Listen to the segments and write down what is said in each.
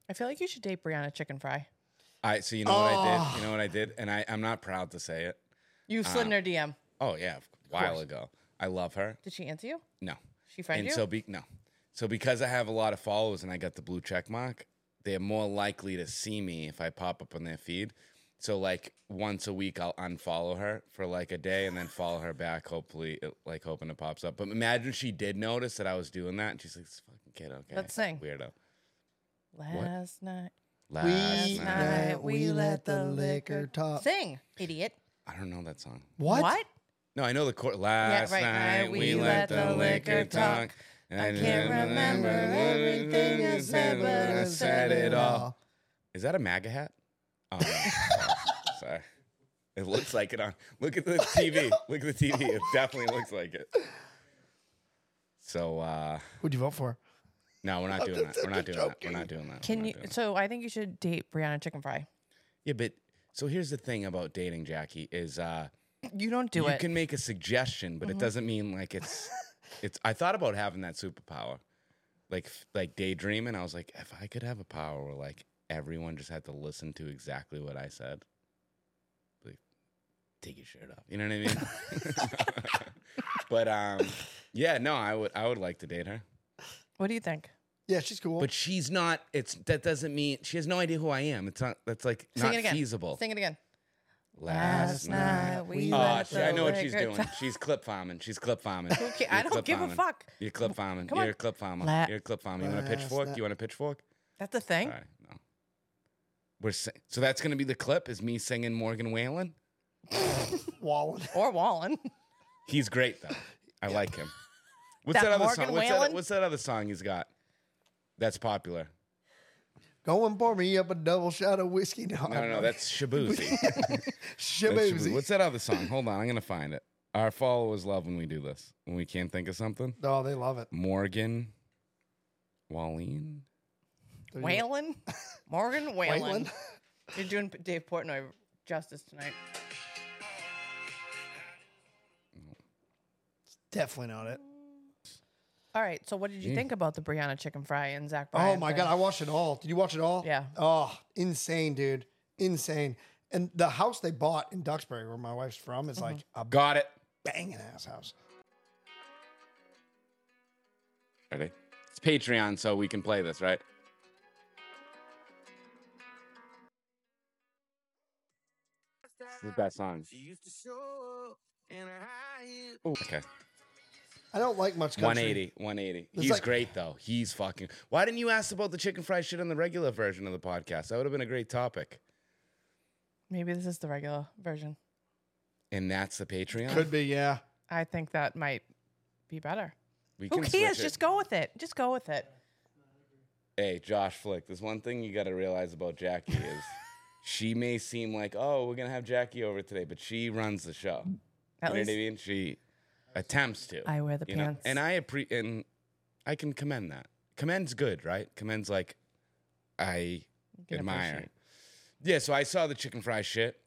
I feel like you should date Brianna Chicken Fry. So you know what I did? You know what I did? And I'm not proud to say it. You slid in her DM. Oh, yeah, a while ago. I love her. Did she answer you? No. She friend you? No. So because I have a lot of followers and I got the blue check mark, they're more likely to see me if I pop up on their feed. So like once a week, I'll unfollow her for like a day and then follow her back. Hopefully, hoping it pops up. But imagine she did notice that I was doing that, and she's like, "This fucking kid, okay." Let's sing. Weirdo. Last night. Last night. we let the liquor talk. Sing, idiot. I don't know that song. What? No, I know the chord. Last right, night we let the liquor talk. I can't remember everything I said, but I said it all. Is that a MAGA hat? Oh, no. Sorry. It looks like it on. Look at the TV. Look at the TV. It definitely looks like it. So, Who'd you vote for? no, we're not doing that. We're not doing that. We're not doing that. Can We're not you? doing that. So I think you should date Brianna Chicken Fry. Yeah, but so here's the thing about dating, Jackie, is You don't do you it. can make a suggestion, but it doesn't mean like it's. I thought about having that superpower, like daydreaming. I was like, if I could have a power where like everyone just had to listen to exactly what I said, like take your shirt off. You know what I mean? But yeah, no, I would like to date her. What do you think? Yeah, she's cool. But she's not. That doesn't mean she has no idea who I am. It's not. That's like Sing not it again. feasible. Sing it again. Last night. we Oh, let I know the what she's liquor doing. talk. She's clip farming. She's clip farming. Okay, I don't give a fuck. You're clip farming. Come on. You're a clip farmer. You're a clip farmer. You want a Last pitchfork? night. You want a pitchfork? That's a thing. All right, no. So that's gonna be the clip. Is me singing Morgan Wallen? Wallen. Or Wallen. He's great though. I like him. What's That that other Morgan song? Wallen? What's that other song he's got? That's popular. Go and pour me up a double shot of whiskey. No, that's Shabuzi. That's Shabuzi. What's that other song? Hold on, I'm gonna find it. Our followers love when we do this. When we can't think of something. Oh, they love it. Morgan Wallen. Whalen? Morgan Whalen. Whalen? You're doing Dave Portnoy justice tonight. Definitely not it. All right, so what did you think about the Brianna Chicken Fry and Zach Oh Bryan my thing? God, I watched it all. Did you watch it all? Yeah. Oh, insane, dude. Insane. And the house they bought in Duxbury, where my wife's from, is like a Got it. banging ass house. Ready? It's Patreon, so we can play this, right? This is the best song. Ooh, okay. I don't like much country. 180. It's He's like- great, though. He's fucking... Why didn't you ask about the chicken fried shit on the regular version of the podcast? That would have been a great topic. Maybe this is the regular version. And that's the Patreon? Could be, yeah. I think that might be better. We Who can cares? switch it. Just go with it. Just go with it. Hey, Josh Flick, there's one thing you got to realize about Jackie is she may seem like, oh, we're going to have Jackie over today, but she runs the show. At You know least what I mean? She attempts to. I wear the you know? pants. And I can commend that. Commend's good, right? Commend's like I can admire. appreciate. Yeah, so I saw the chicken fry shit.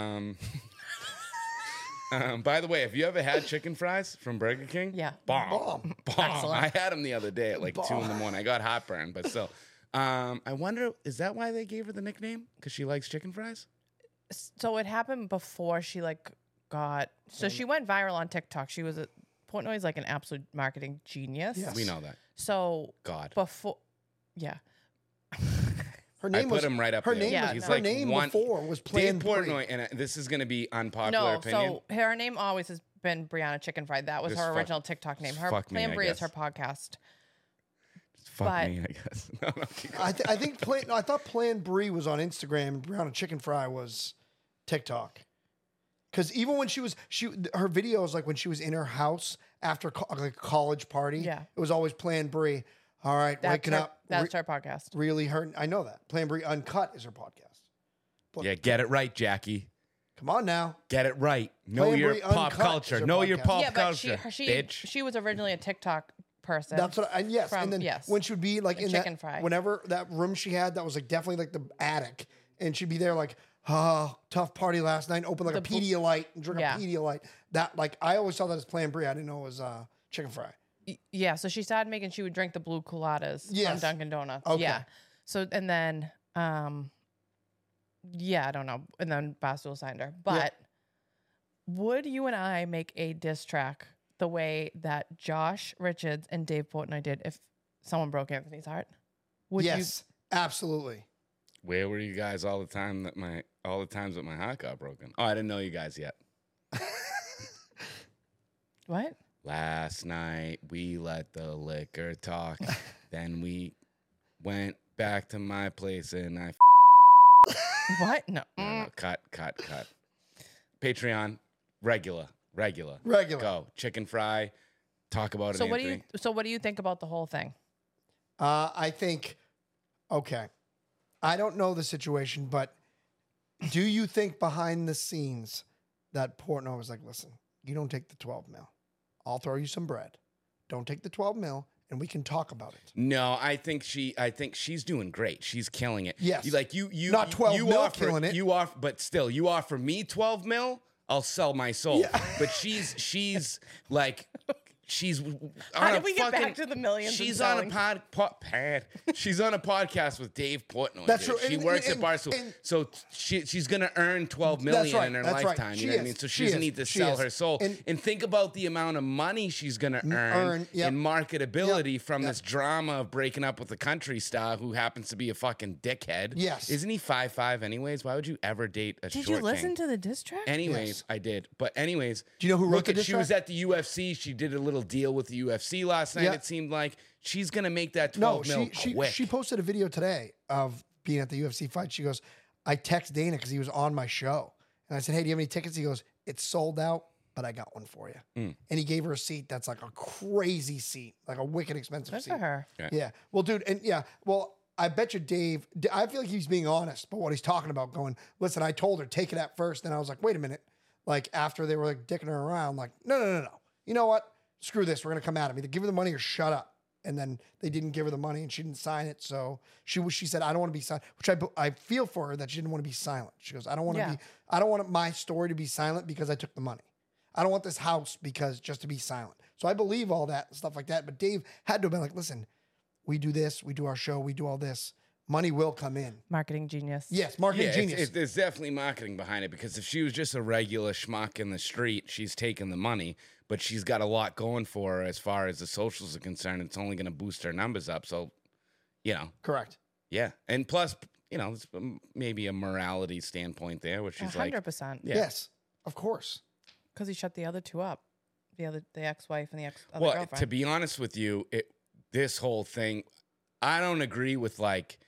By the way, have you ever had chicken fries from Burger King? Yeah. Bomb. Excellent. I had them the other day at like 2 in the morning. I got heartburn, but still. I wonder, is that why they gave her the nickname? Because she likes chicken fries? So it happened before she got. So she went viral on TikTok. She was Portnoy's like an absolute marketing genius. Yes. We know that. So God. before, yeah. Her name I put was him right up her there. name. Yeah, was, He's no. her like name one- before was Dave Plan Portnoy, and this is going to be unpopular No, opinion. so her name always has been Brianna Chicken Fried. That was Just her fuck- original TikTok name. Her fuck me, Plan I Brie is guess. her podcast. Fuck but- me, I guess. No, keep going. I think I thought Plan Brie was on Instagram and Brown Chicken Fry was TikTok. Because even when her videos, like when she was in her house after like a college party, Yeah. it was always Plan Brie. All right, That's waking her, up. That's her podcast. Really hurting. I know that. Plan Brie Uncut is her podcast. Yeah, get it right, Jackie. Come on now. Get it right. Know Plan your Brie pop Uncut culture. is her Know your podcast. pop Yeah, but culture, bitch. she was originally a TikTok person. That's what. And yes, From- and then yes. when she would be like The in chicken that, fry. whenever that room she had, that was like definitely like the attic, and she'd be there like, oh, tough party last night. Open like a Pedialyte and drink Yeah. a Pedialyte. That like I always saw that as Plan Brie. I didn't know it was chicken fry. Yeah, so she started making. She would drink the blue coladas from Yes. Dunkin' Donuts. Okay. Yeah. So and then yeah, I don't know. And then Barstool signed her. But would you and I make a diss track the way that Josh Richards and Dave Portnoy did if someone broke Anthony's heart? Would Yes, absolutely. Where were you guys all the times that my heart got broken? Oh, I didn't know you guys yet. you what? Last night we let the liquor talk. Then we went back to my place and I What? No. no, cut. Patreon, regular. Go. Chicken fry. Talk about it, So Anthony. what do you think about the whole thing? I think, okay, I don't know the situation, but do you think behind the scenes that Portnoy was like, listen, you don't take the 12 mil. I'll throw you some bread. Don't take the 12 mil and we can talk about it. No, I think she's doing great. She's killing it. Yes. You Not 12 mil offer, killing it. You offer, but still, you offer me 12 mil, I'll sell my soul. Yeah. But she's like, she's on How a did we get fucking- back to the millions? She's and on a selling? She's on a podcast with Dave Portnoy. That's dude. true. She And- works and- at Barstool, and- so she's gonna earn 12 million right. in her That's right. lifetime. She You know what I is. mean? So She she doesn't is. need to She sell is. her soul. And- And think about the amount of money she's gonna earn yep. in marketability from Yep. this drama of breaking up with a country star who happens to be a fucking dickhead. Yes. Isn't he 5'5" anyways? Why would you ever date a Did short you listen king? to the diss track? Anyways, Yes. I did. But anyways, Do you know who wrote look the at diss she was track? at the UFC. She did a little deal with the UFC last night. Yeah. It seemed like she's gonna make that No, 12 mil quick. she posted a video today of being at the UFC fight. She goes, I text Dana because he was on my show. And I said, hey, do you have any tickets? He goes, it's sold out, but I got one for you. And he gave her a seat that's like a crazy seat, like a wicked expensive Good seat. for her. Yeah. Well, dude, and yeah, well, I bet you Dave, I feel like he's being honest, but what he's talking about going, listen, I told her, take it at first. And I was like, wait a minute. Like after they were like dicking her around, like, no. You know what? Screw this. We're going to come at him. Either give her the money or shut up. And then they didn't give her the money and she didn't sign it. So she said, I don't want to be silent, which I feel for her that she didn't want to be silent. She goes, I don't want to I don't want my story to be silent because I took the money. I don't want this house because just to be silent. So I believe all that and stuff like that. But Dave had to have been like, listen, we do this, we do our show, we do all this. Money will come in. Marketing genius. Yes, marketing genius. There's definitely marketing behind it because if she was just a regular schmuck in the street, she's taking the money, but she's got a lot going for her as far as the socials are concerned. It's only going to boost her numbers up. So, Correct. yeah. And plus, it's maybe a morality standpoint there where she's like, 100%. Yeah. Yes, of course. Because he shut the other two up. The ex-wife and the other well, girlfriend. to be honest with you, this whole thing, I don't agree with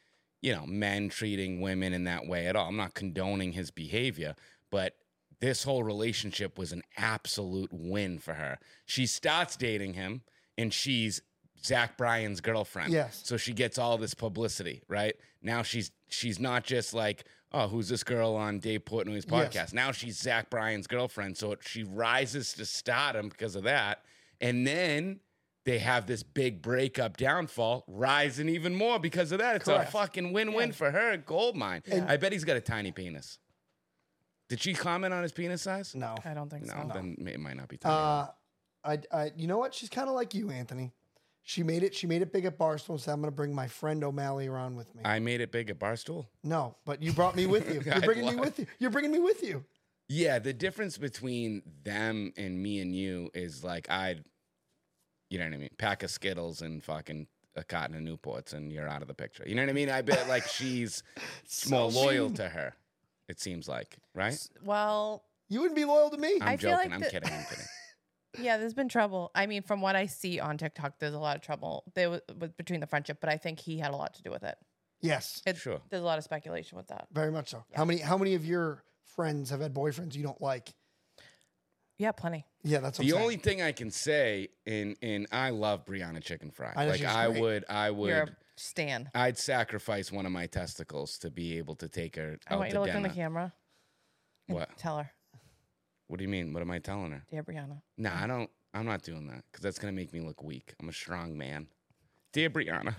men treating women in that way at all. I'm not condoning his behavior, but this whole relationship was an absolute win for her. She starts dating him and she's Zach Bryan's girlfriend. Yes. So she gets all this publicity, right? Now she's not just like, oh, who's this girl on Dave Portnoy's podcast? Yes. Now she's Zach Bryan's girlfriend. So she rises to stardom because of that. And then they have this big breakup downfall, rising even more because of that. It's Correct. a fucking win-win for her, gold mine. I bet he's got a tiny penis. Did she comment on his penis size? No. I don't think No, so. then it might not be tiny. You know what? She's kind of like you, Anthony. She made it big at Barstool and said, I'm going to bring my friend O'Malley around with me. I made it big at Barstool. No, but you brought me with you. You're bringing me with you. You're bringing me with you. Yeah, the difference between them and me and you is like you know what I mean? Pack of Skittles and fucking a carton of Newports and you're out of the picture. You know what I mean? I bet like she's more loyal to her, it seems like, right? Well, You wouldn't be loyal to me. I'm I feel joking. like I'm the- kidding. yeah, there's been trouble. I mean, from what I see on TikTok, there's a lot of trouble between the friendship, but I think he had a lot to do with it. Yes, Sure. There's a lot of speculation with that. very much so. How many of your friends have had boyfriends you don't like? Yeah, plenty. Yeah, that's what The I'm only saying. thing I can say, and I love Brianna Chicken Fry. I know Like she's I great. would, You're a stan. I'd sacrifice one of my testicles to be able to take her I out want you to to look in dinner. the camera. and What? Tell her, What do you mean? What am I telling her? dear Brianna. Nah, I don't. I'm not doing that because that's gonna make me look weak. I'm a strong man. Dear Brianna,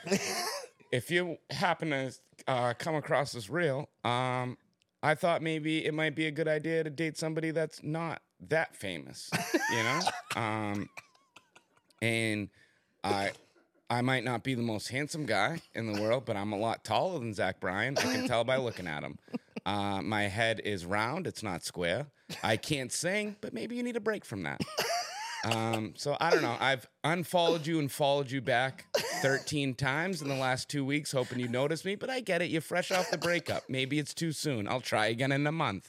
if you happen to come across this reel, I thought maybe it might be a good idea to date somebody that's not that famous, you know. And I I might not be the most handsome guy in the world, but I'm a lot taller than Zach Bryan. I can tell by looking at him. My head is round. It's not square. I can't sing, but maybe you need a break from that. So I don't know. I've unfollowed you and followed you back 13 times in the last 2 weeks, hoping you notice me, but I get it. You're fresh off the breakup. Maybe it's too soon. I'll try again in a month.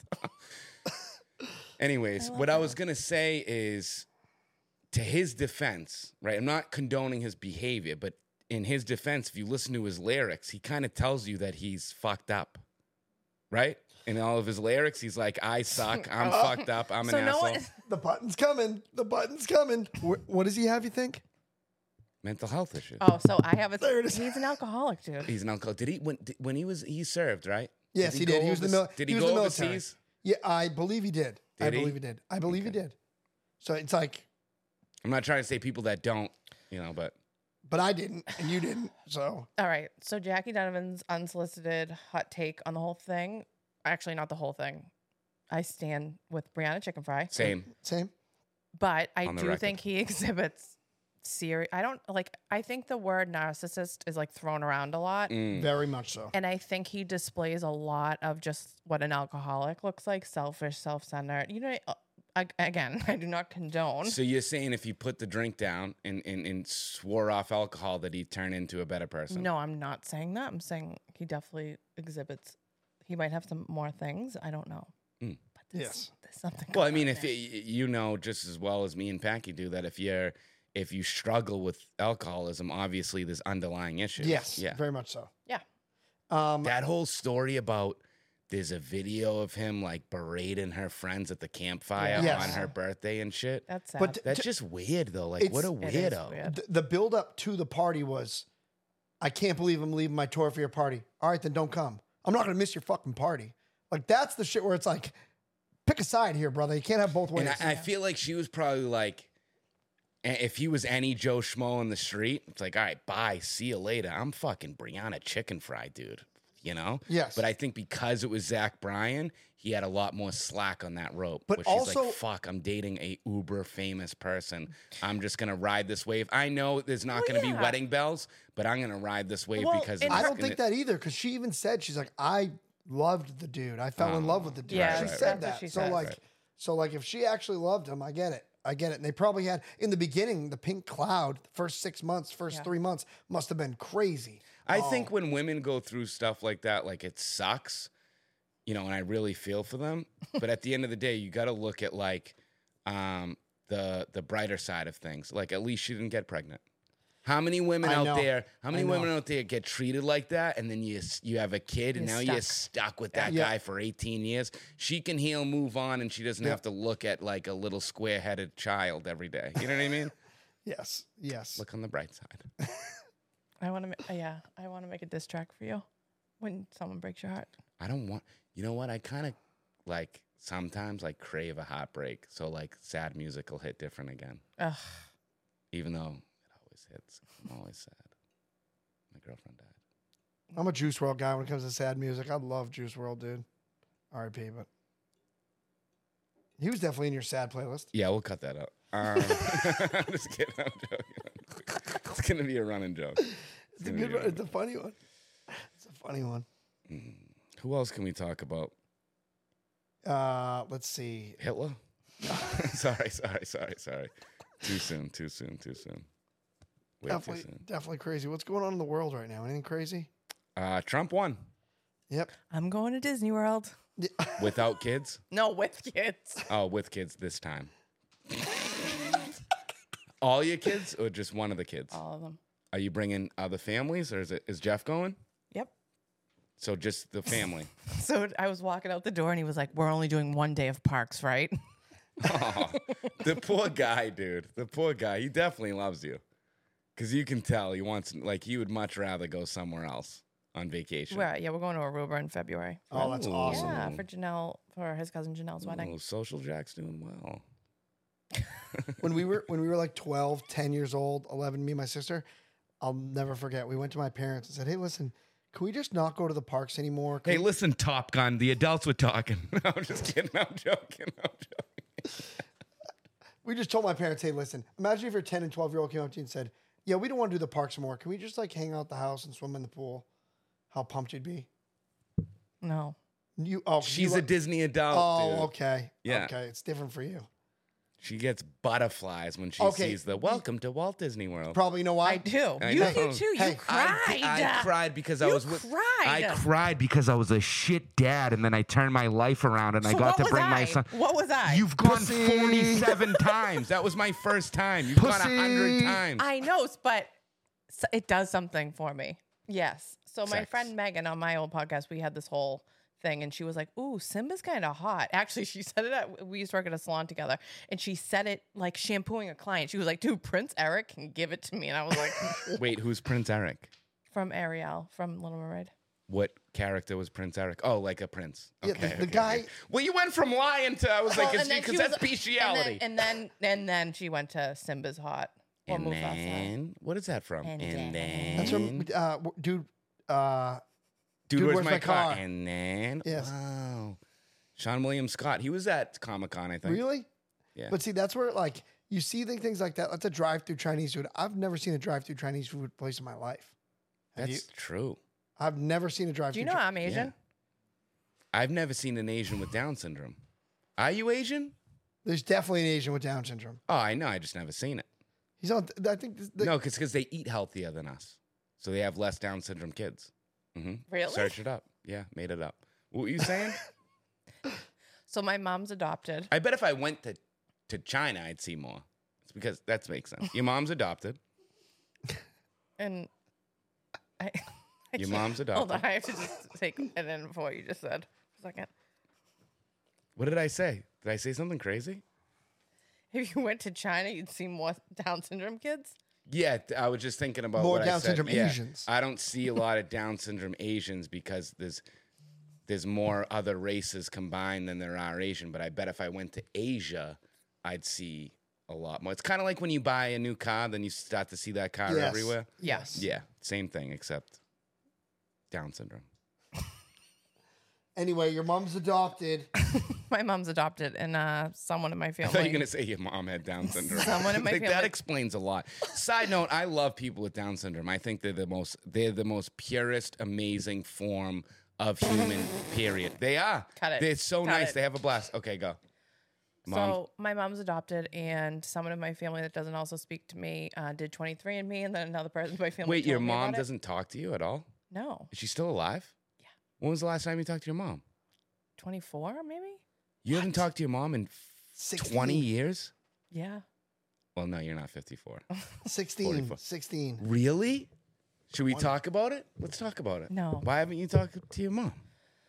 Anyways, what I was going to say is, to his defense, right? I'm not condoning his behavior, but in his defense, if you listen to his lyrics, he kind of tells you that he's fucked up, right? In all of his lyrics, he's like, I suck, I'm fucked up, I'm an asshole. The button's coming. The button's coming. What does he have, you think? Mental health issues. Oh, so I have a. There it is. He's an alcoholic, dude. He's an alcoholic. Did he when he served, right? Yes, he did. He was Did he was go the military. overseas? Yeah, I believe he did. I Did he? believe he did. I believe he did. So it's like, I'm not trying to say people that don't, but I didn't, and you didn't. So All right. So Jackie Donovan's unsolicited hot take on the whole thing. Actually, not the whole thing. I stand with Brianna Chicken Fry. same. But I On the do record. think he exhibits serious. I think the word narcissist is like thrown around a lot. very much so. And I think he displays a lot of just what an alcoholic looks like: selfish, self-centered. Again, I do not condone. So you're saying if he put the drink down and swore off alcohol that he'd turn into a better person? No, I'm not saying that. I'm saying he definitely exhibits. He might have some more things. I don't know. But there's something. Well, I going mean, on if there. you know just as well as me and Packy do that if you struggle with alcoholism, obviously there's underlying issues. Yes, Yeah. very much so. Yeah. That whole story about there's a video of him like berating her friends at the campfire Yes. on her birthday and shit. That's sad. But That's just weird though. Like, what a It is weirdo. weird. The build up to the party was, I can't believe I'm leaving my tour for your party. All right, then don't come. I'm not going to miss your fucking party. Like, that's the shit where it's like, pick a side here, brother. You can't have both ways. And I feel like she was probably like, if he was any Joe Schmo in the street, it's like, all right, bye, see you later. I'm fucking Brianna Chicken Fry, dude. Yes. But I think because it was Zach Bryan, he had a lot more slack on that rope. But where she's also- like, fuck, I'm dating a uber famous person. I'm just gonna ride this wave. I know there's not gonna be yeah. wedding bells, but I'm gonna ride this wave Well, because and I it's don't think that either, because she even said, she's like, I loved the dude. I fell in love with the dude. Yeah, she right, said that's what that. she So said. like, so like, if she actually loved him, I get it. And they probably had, in the beginning, the pink cloud, the first 6 months, first 3 months must have been crazy. I think when women go through stuff like that, like it sucks, and I really feel for them. But at the end of the day, you got to look at like the brighter side of things. Like at least she didn't get pregnant. How many women I out know. there? How many I know. women out there get treated like that, and then you have a kid, and You're now you're stuck. stuck with that Yeah. guy for 18 years? She can heal, move on, and she doesn't have to look at like a little square-headed child every day. You know what I mean? Yes. Look on the bright side. I want to make a diss track for you when someone breaks your heart. I don't want. You know what? I kind of like sometimes like crave a heartbreak. So like sad music will hit different again. Ugh. Even though it always hits. I'm always sad. My girlfriend died. I'm a Juice WRLD guy when it comes to sad music. I love Juice WRLD, dude. R.I.P. But he was definitely in your sad playlist. Yeah, we'll cut that out. I'm just kidding. I'm joking. It's gonna be a running joke. It's a good one. It's a funny one. It's a funny one. Who else can we talk about? Let's see. Hitler? Sorry. Too soon. Way too soon. Definitely crazy. What's going on in the world right now? Anything crazy? Trump won Yep. I'm going to Disney World. without kids. No, with kids. Oh, with kids this time. All your kids or just one of the kids? All of them. Are you bringing other families or is Jeff going? Yep. So just the family. So I was walking out the door and he was like, "We're only doing one day of parks, right?" Oh, the poor guy, dude. The poor guy. He definitely loves you. Because you can tell he wants, like, he would much rather go somewhere else on vacation. We're going to Aruba in February. Oh, that's Ooh. awesome. Yeah, for his cousin Janelle's wedding. Oh, Social Jack's doing well. When we were like 12, 10 years old, 11, me and my sister, I'll never forget. We went to my parents and said, "Hey, listen, can we just not go to the parks anymore?" Can Hey, we-" listen, Top Gun. The adults were talking. I'm just kidding. I'm joking. We just told my parents, "Hey, listen, imagine if your 10 and 12-year-old came up to you and said, Yeah, we don't want to do the parks more. Can we just like hang out at the house and swim in the pool? How pumped you'd be. No. She's a Disney adult. Oh, dude. okay. Yeah. Okay, it's different for you. She gets butterflies when she Okay. sees the "Welcome to Walt Disney World." Probably, you know why? I do. I You know. do too. Hey, You cried. I cried because I You was with. cried. I cried because I was a shit dad, and then I turned my life around, and I So got what to was bring I? my son. What was I? You've gone Pussy. 47 times. That was my first time. You've gone Pussy. 100 times. I know, but it does something for me. Yes. So my Sex. friend Megan on my old podcast, we had this whole thing, and she was like, "Ooh, Simba's kind of hot." Actually, she said it. We used to work at a salon together, and she said it like shampooing a client. She was like, "Dude, Prince Eric can give it to me," and I was like, Wait, who's Prince Eric? "From Ariel, from Little Mermaid." What character was Prince Eric? Oh, like a prince. Yeah, Okay, the guy- Well, you went from lion to I was Well, like, and then because she that's was- bestiality. And then she went to Simba's hot. Or And Mufasa. then what is that from? And And then That's from dude. Dude, where's my car? And then Yes. wow, Sean William Scott. He was at Comic-Con, I think. Really? Yeah. But see, that's where like you see things like that. That's a drive-through Chinese food. I've never seen a drive-through Chinese food place in my life. Have That's you? true. I've never seen a Do drive-through. you know I'm Asian? I've never seen an Asian with Down syndrome. Are you Asian? There's definitely an Asian with Down syndrome. Oh, I know. I just never seen it. He's on. I think. No, because they eat healthier than us, so they have less Down syndrome kids. Mm-hmm. Really? Search it up. Yeah, made it up. What were you saying? So my mom's adopted. I bet if I went to China, I'd see more. It's because that makes sense. Your mom's adopted. And I Your can't- mom's Hold adopted. on, I have to just take it in for what you just said. For a second. What did I say? Did I say something crazy? If you went to China, you'd see more Down syndrome kids. Yeah, I was just thinking about More what I Down said. syndrome Yeah, Asians. I don't see a lot of Down syndrome Asians because there's more other races combined than there are Asian. But I bet if I went to Asia, I'd see a lot more. It's kind of like when you buy a new car, then you start to see that car Yes. everywhere. Yes. Yeah, same thing except Down syndrome. Anyway, your mom's adopted. My mom's adopted, and someone in my I family. thought you were gonna say your mom had Down syndrome. Someone in my Like, that family- explains a lot. Side note: I love people with Down syndrome. I think they're the most purest, amazing form of human. Period. They are. Cut it. They're so Cut nice. it. They have a blast. Okay, go. Mom. So my mom's adopted, and someone in my family that doesn't also speak to me did 23andMe, and then another person in my family. Wait, your told me mom about it. doesn't talk to you at all? No, Is she still alive? Yeah. When was the last time you talked to your mom? 24 maybe. You haven't talked to your mom in 16. 20 years? Yeah. Well, no, you're not 54. 16. 44. 16. Really? Should we talk about it? Let's talk about it. No. Why haven't you talked to your mom?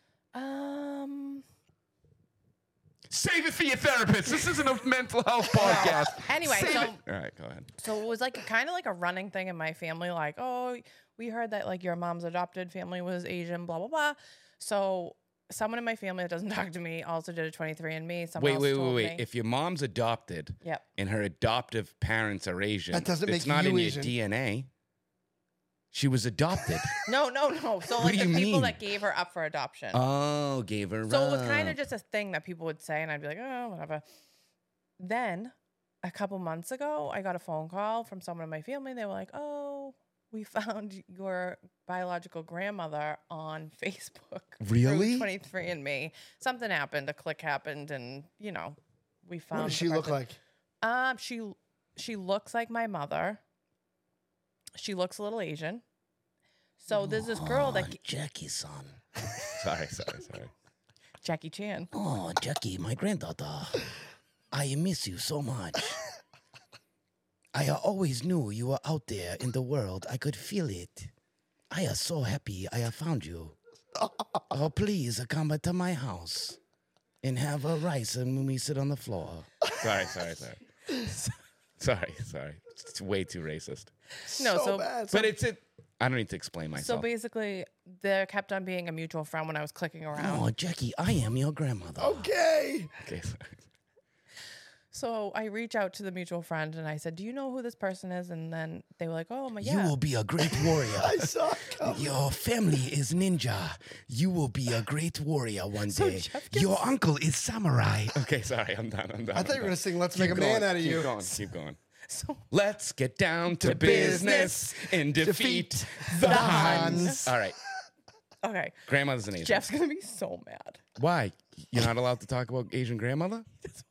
Save it for your therapist. This isn't a mental health podcast. Anyway, Save so it. All right, go ahead. So it was like kind of like a running thing in my family, like, oh, we heard that like your mom's adopted family was Asian, blah blah blah. So someone in my family that doesn't talk to me also did a 23andMe. Someone else told Wait. me. If your mom's adopted Yep. and her adoptive parents are Asian, That doesn't it's make not you in Asian. your DNA. She was adopted. No. So What like do the you people mean? that gave her up for adoption. Oh, gave her So it was up. kind of just a thing that people would say, and I'd be like, oh, whatever. Then a couple months ago, I got a phone call from someone in my family. They were like, oh, we found your biological grandmother on Facebook. Really? Through 23andMe. Something happened, a click happened, and, you know, we found What does the she look person. like? She looks like my mother. She looks a little Asian. So there's this girl that Jackie, son. Sorry. Jackie Chan. Oh, Jackie, my granddaughter. I miss you so much. I always knew you were out there in the world. I could feel it. I am so happy I have found you. Oh, please come to my house and have a rice and we sit on the floor. Sorry. Sorry. It's way too racist. No, so bad. But I don't need to explain so myself. basically there kept on being a mutual friend when I was clicking around. Oh, Jackie, I am your grandmother. Okay. Okay, sorry. So I reach out to the mutual friend and I said, do you know who this person is? And then they were like, oh, my You yeah. will be a great warrior. I saw it coming. Your family is ninja. You will be a great warrior one So day. Jeff gets- Your uncle is samurai. Okay, sorry. I'm done. I thought you were going to sing Let's Make a Keep going, Man Out of You. Keep going. So Let's get down to business and defeat the the Huns. Huns. All right. okay, Grandmother's an Asian. Jeff's gonna be so mad. Why? You're not allowed to talk about Asian grandmother?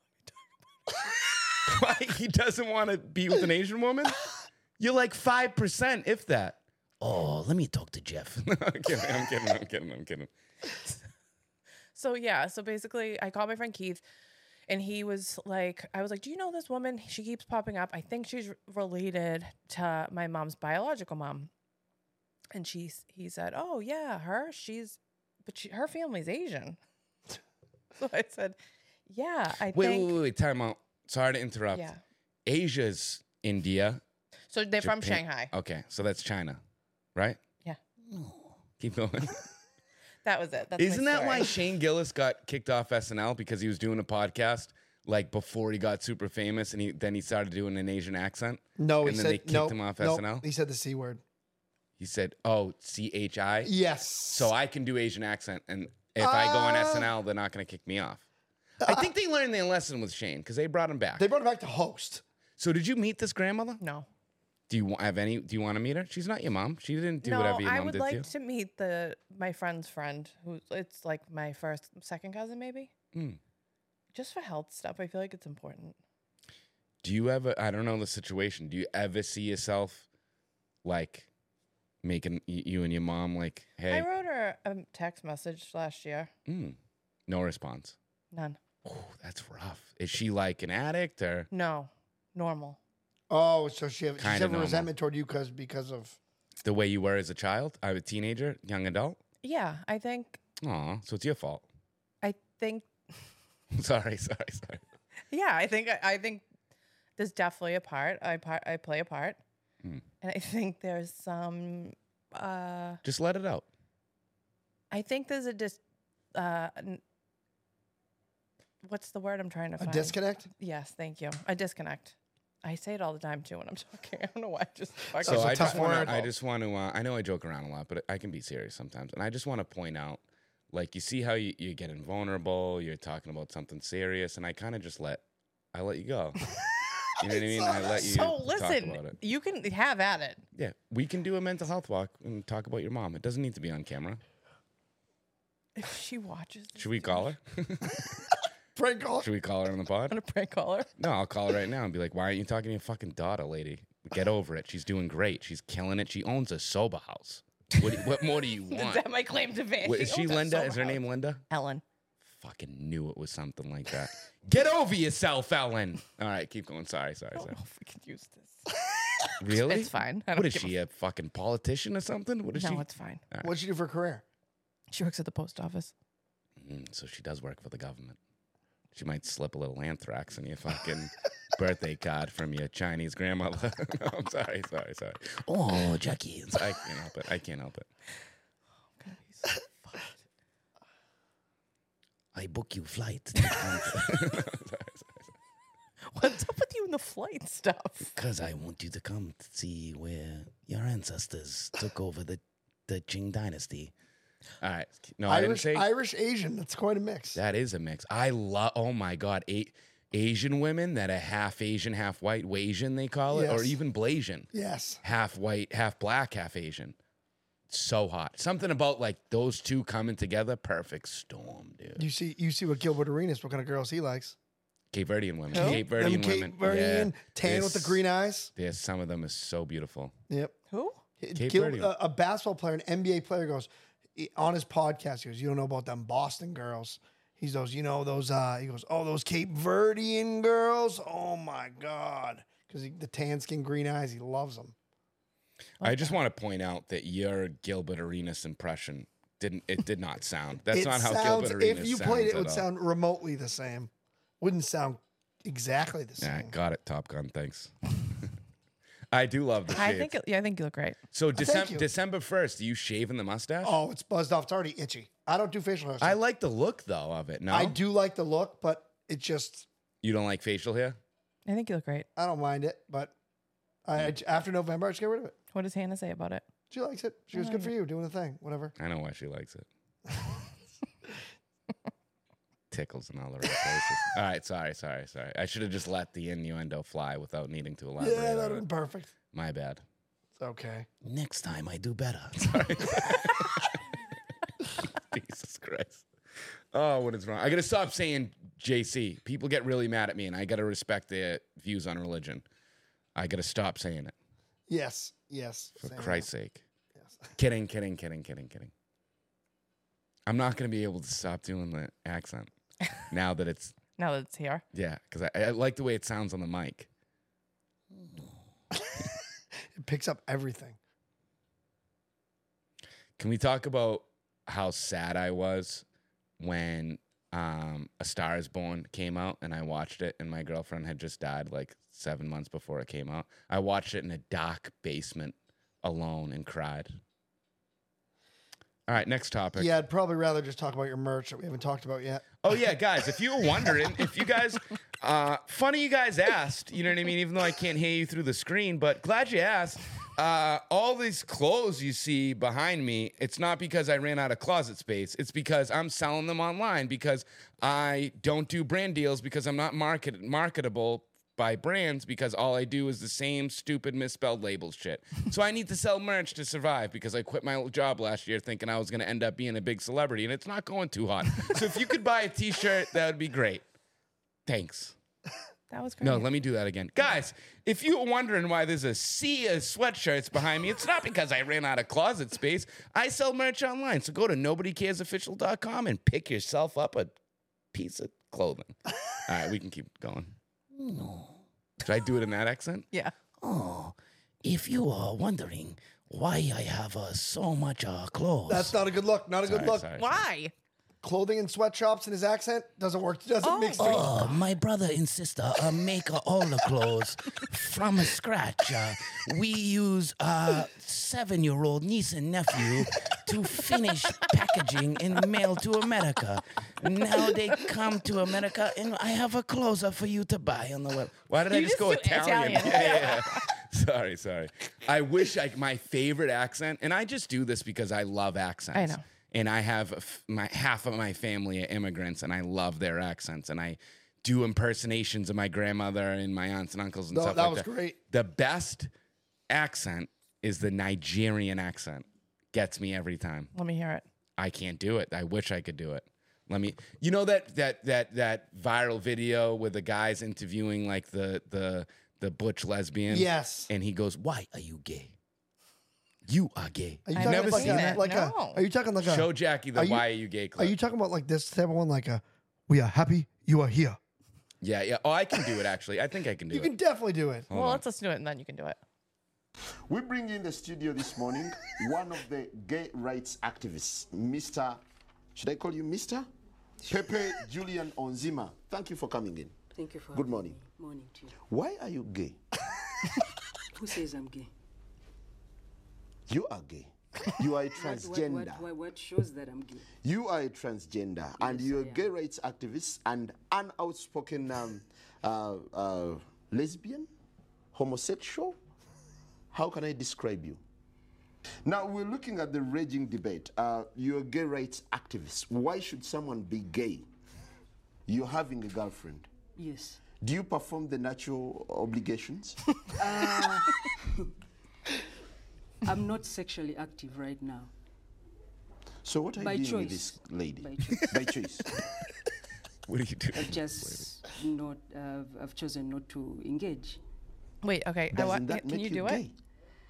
Why? He doesn't want to be with an Asian woman? You're like 5%, if that. Oh, let me talk to Jeff. I'm kidding. So yeah, so basically I called my friend Keith and he was like, I was like, do you know this woman? She keeps popping up. I think she's related to my mom's biological mom. And he said, oh yeah, her, her family's Asian. So I said, yeah, I think. Wait, time out. Sorry to interrupt. Yeah. Asia's India. So they're from Japan- Shanghai. Okay, so that's China, right? Yeah. Keep going. That was it. That's Isn't my that story. why Shane Gillis got kicked off SNL because he was doing a podcast like before he got super famous, and then he started doing an Asian accent? No, he And then said they kicked no, him off no, SNL? He said the C word. He said, "Oh, CHI." Yes. So I can do Asian accent, and if I go on SNL, they're not going to kick me off. I think they learned their lesson with Shane because they brought him back. They brought it back to host. So did you meet this grandmother? No. Do you want to meet her? She's not your mom. She didn't do No, whatever your I mom would did like to you. to meet my friend's friend, who it's like my second cousin, maybe. Mm. Just for health stuff, I feel like it's important. Do you ever? I don't know the situation. Do you ever see yourself like making you and your mom like, hey, I wrote her a text message last year. no response? None. Oh, that's rough. Is she like an addict or? No. Normal. Oh, so she's Kinda have normal. resentment toward you because of. The way you were as a child, a teenager, young adult? Yeah, I think. Aw, so it's your fault. I think. Sorry. Yeah, I think there's definitely a part. I play a part, and I think there's some. Just let it out. I think there's what's the word I'm trying to A find? disconnect? Yes, thank you. A disconnect. I say it all the time too when I'm talking. I don't know why. I just fucking So So it's a tough word. I just want to. I know I joke around a lot, but I can be serious sometimes. And I just want to point out, like, you see how you're getting vulnerable. You're talking about something serious, and I kind of just let you go. You know what I mean? I let you So talk listen, about it. you can have at it. Yeah, we can do a mental health walk and talk about your mom. It doesn't need to be on camera. If she watches, this, Should we call her? Prank call. Should we call her on the pod? I'm gonna prank call her. No, I'll call her right now and be like, why aren't you talking to your fucking daughter, lady? Get over it. She's doing great. She's killing it. She owns a sober house. What more do you Is want? that my claim to fame? Wait, is she owns a Linda? sober Is her house. name Linda? Ellen? Fucking knew it was something like that. Get over yourself, Ellen. All right, keep going. Sorry. I don't know if we can use this. Really? It's fine. I don't What is give she, a fucking politician or something? What is No, she? it's fine. What'd she do for a career? She works at the post office. So she does work for the government. She might slip a little anthrax in your fucking birthday card from your Chinese grandmother. No, I'm sorry. Oh, Jackie. I can't help it. I'm gonna be so fucked. I book you flight. What's up with you and the flight stuff? Because I want you to come to see where your ancestors took over the Qing dynasty. All right. No, I didn't Irish, say Irish, Asian. That's quite a mix. that is a mix. I love. Oh my god, Asian women that are half Asian, half white, Asian they call it, or Yes. even Blasian, Yes. half white, half black, half Asian. So hot. Something about like those two coming together, perfect storm, dude. You see what Gilbert Arenas, what kind of girls he likes. Cape Verdean women. Who? Cape Them Verdean Cape women. Verdean, tan with the green eyes. Yeah, some of them is so beautiful. Yep. Who? Cape Verdean. A basketball player, an NBA player goes on his podcast, he goes, you don't know about them Boston girls. He goes, he goes, oh, those Cape Verdean girls. Oh my God. Because the tan skin, green eyes, he loves them. I just want to point out that your Gilbert Arenas impression did not sound. That's not how Gilbert Arenas if you sounds played it, at it would all. sound remotely the same. Wouldn't sound exactly the Yeah, same. got it, Top Gun. Thanks. I do love the shades. I think you look great. So thank you. December 1st, are you shaving the mustache? Oh, it's buzzed off. It's already itchy. I don't do facial hair. I like the look though of it. No, I do like the look, but it just, You don't like facial hair? I think you look great. I don't mind it. But after November, I just get rid of it. What does Hannah say about it? She likes it. She was good for you doing the thing. Whatever. I know why she likes it. tickles in all the right places. All right, sorry. I should have just let the innuendo fly without needing to elaborate. Yeah, that on would have it. been perfect. My bad. It's okay. Next time I do better. Jesus Christ. Oh, what is wrong? I gotta stop saying JC. People get really mad at me, and I gotta respect their views on religion. I gotta stop saying it. Yes. For Same Christ's sake. Yes. Kidding. I'm not gonna be able to stop doing the accent now that it's Now that it's here. yeah, because I like the way it sounds on the mic. It picks up everything. Can we talk about how sad I was when A Star Is Born came out and I watched it and my girlfriend had just died like 7 months before it came out? I watched it in a dark basement alone and cried. All right, next topic. Yeah, I'd probably rather just talk about your merch that we haven't talked about yet. Oh yeah, guys, if you were wondering, if you guys, funny you guys asked, you know what I mean? Even though I can't hear you through the screen, but glad you asked. All these clothes you see behind me, it's not because I ran out of closet space. It's because I'm selling them online because I don't do brand deals because I'm not marketable by brands because all I do is the same stupid misspelled labels shit. So I need to sell merch to survive because I quit my job last year thinking I was going to end up being a big celebrity and it's not going too hot. So if you could buy a t-shirt, that would be great. Thanks. That was great. No, let me do that again. Guys, if you were wondering why there's a sea of sweatshirts behind me, it's not because I ran out of closet space. I sell merch online. So go to nobodycaresofficial.com and pick yourself up a piece of clothing. All right, we can keep going. Should I do it in that accent? Yeah. Oh, if you are wondering why I have so much clothes. That's not a good look. Not a good look. Sorry. Why? Clothing and sweatshops in his accent doesn't work. Doesn't mix things. My brother and sister make all the clothes from scratch. We use 7-year-old niece and nephew to finish packaging and mail to America. Now they come to America, and I have a clothes for you to buy on the web. Why did I You just go just do Italian? Italian. Yeah. Sorry. I wish my favorite accent, and I just do this because I love accents. I know. And I have half of my family are immigrants, and I love their accents. And I do impersonations of my grandmother and my aunts and uncles and No, stuff that like was that. great. The best accent is the Nigerian accent. Gets me every time. Let me hear it. I can't do it. I wish I could do it. You know that viral video with the guys interviewing like the butch lesbian? Yes. And he goes, "Why are you gay? You are gay." Are you I've talking never like seen a, that. like No. Are you talking like a? Show Jackie the are you- "Why are you gay" Are clip. you talking about like this type of one, like a? We are happy you are here. Yeah. Oh, I can do it actually. I think I can do You it. can definitely do it. Well, let's listen to it and then you can do it. We bring in the studio this morning one of the gay rights activists, Mr. Should I call you Mr? Pepe Julian Onzima. Thank you for coming in. Thank you for Good having morning. me. Morning to you. Why are you gay? Who says I'm gay? You are gay. You are a transgender. What shows that I'm gay? You are a transgender, and you're a I am. gay rights activist and an outspoken lesbian, homosexual. How can I describe you? Now we're looking at the raging debate. You're a gay rights activist. Why should someone be gay? You're having a girlfriend. Yes. Do you perform the natural obligations? I'm not sexually active right now. So what are By you doing with choice. this lady? By choice. By choice. What are you doing? I've just not. I've chosen not to engage. Wait, okay. Doesn't that Can make you do gay? it?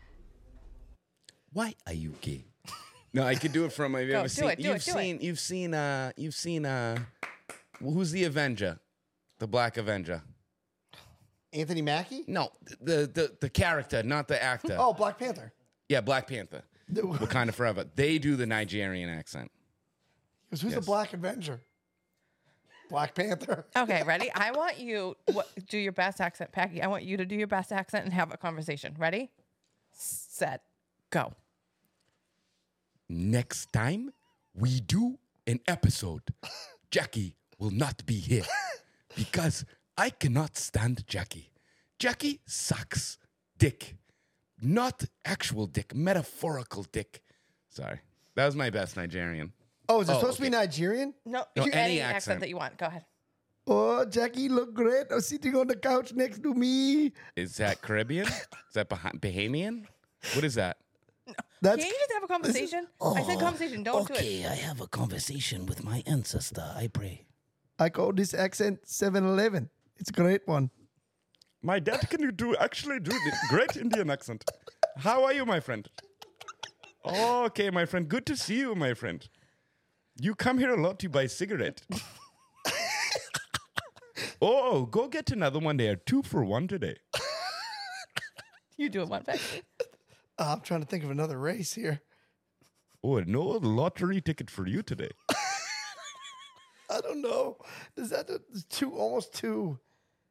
Why are you gay? No, I could do it from. Have you Go, ever do seen? it, do You've it, do seen. it. You've seen. Who's the Avenger? The Black Avenger. Anthony Mackie? No, the character, not the actor. Oh, Black Panther. Yeah, Black Panther. Wakanda Forever. They do the Nigerian accent. Because who's the Yes. Black Avenger? Black Panther. Okay, ready? I want you do your best accent, Packy. I want you to do your best accent and have a conversation. Ready? Set. Go. Next time we do an episode, Jackie will not be here because I cannot stand Jackie. Jackie sucks dick. Not actual dick, metaphorical dick. Sorry. That was my best Nigerian. Oh, is it Oh, supposed to be okay. Nigerian? No, No, any any accent accent. that you want. Go ahead. Oh, Jackie, you look great. I'm sitting on the couch next to me. Is that Caribbean? Is that Bahamian? What is that? That's Can't you just have a conversation? I said conversation. Don't do it. Okay, I have a conversation with my ancestor. I pray. I call this accent 7-Eleven. It's a great one. My dad can actually do the great Indian accent. How are you, my friend? Okay, my friend. Good to see you, my friend. You come here a lot to buy cigarette. Oh, go get another one. They are 2 for 1 today. You do it one back. I'm trying to think of another race here. Oh, no lottery ticket for you today. I don't know. Is that almost too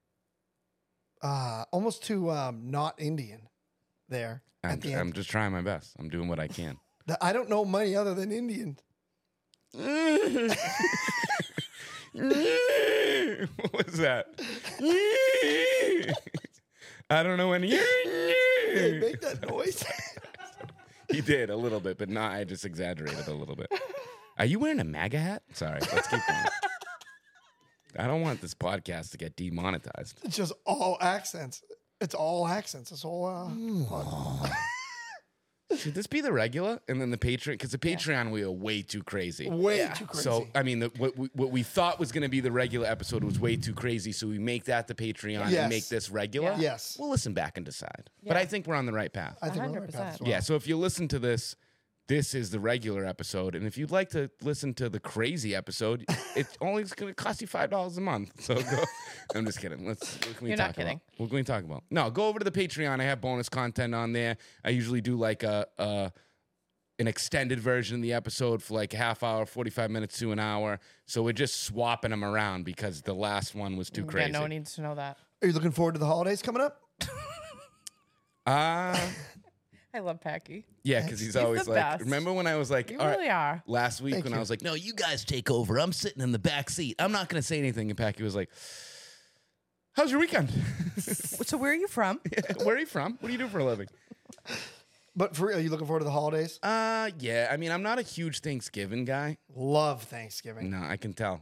not Indian there at the I'm end? just trying my best. I'm doing what I can. I don't know many other than Indian. What was that? I don't know any. They make that noise. He did a little bit, but I just exaggerated a little bit. Are you wearing a MAGA hat? Sorry, let's keep going. I don't want this podcast to get demonetized. It's just all accents. It's all accents. It's all. Should this be the regular and then the Patreon? Because the Patreon we are way too crazy. Way too crazy. So I mean, what we thought was going to be the regular episode was way too crazy. So we make that the Patreon Yes. and make this regular. Yeah. Yes. We'll listen back and decide. But Yeah. I think we're on the right path. I think we're on the right path as 100%. well. Yeah. So if you listen to this, this is the regular episode, and if you'd like to listen to the crazy episode, it's only going to cost you $5 a month. So go. I'm just kidding. What can we You're talk not kidding. about? What can we talk about? No, go over to the Patreon. I have bonus content on there. I usually do like an extended version of the episode for like a half hour, 45 minutes to an hour. So we're just swapping them around because the last one was too crazy. Yeah, no one needs to know that. Are you looking forward to the holidays coming up? I love Packy. Yeah, because he's always the like, best. remember when I was like, You all right, really are. last week Thank when you. I was like, no, You guys take over. I'm sitting in the back seat. I'm not going to say anything. And Packy was like, how's your weekend? So where are you from? Where are you from? What do you do for a living? But for real, are you looking forward to the holidays? Yeah. I mean, I'm not a huge Thanksgiving guy. Love Thanksgiving. No, I can tell.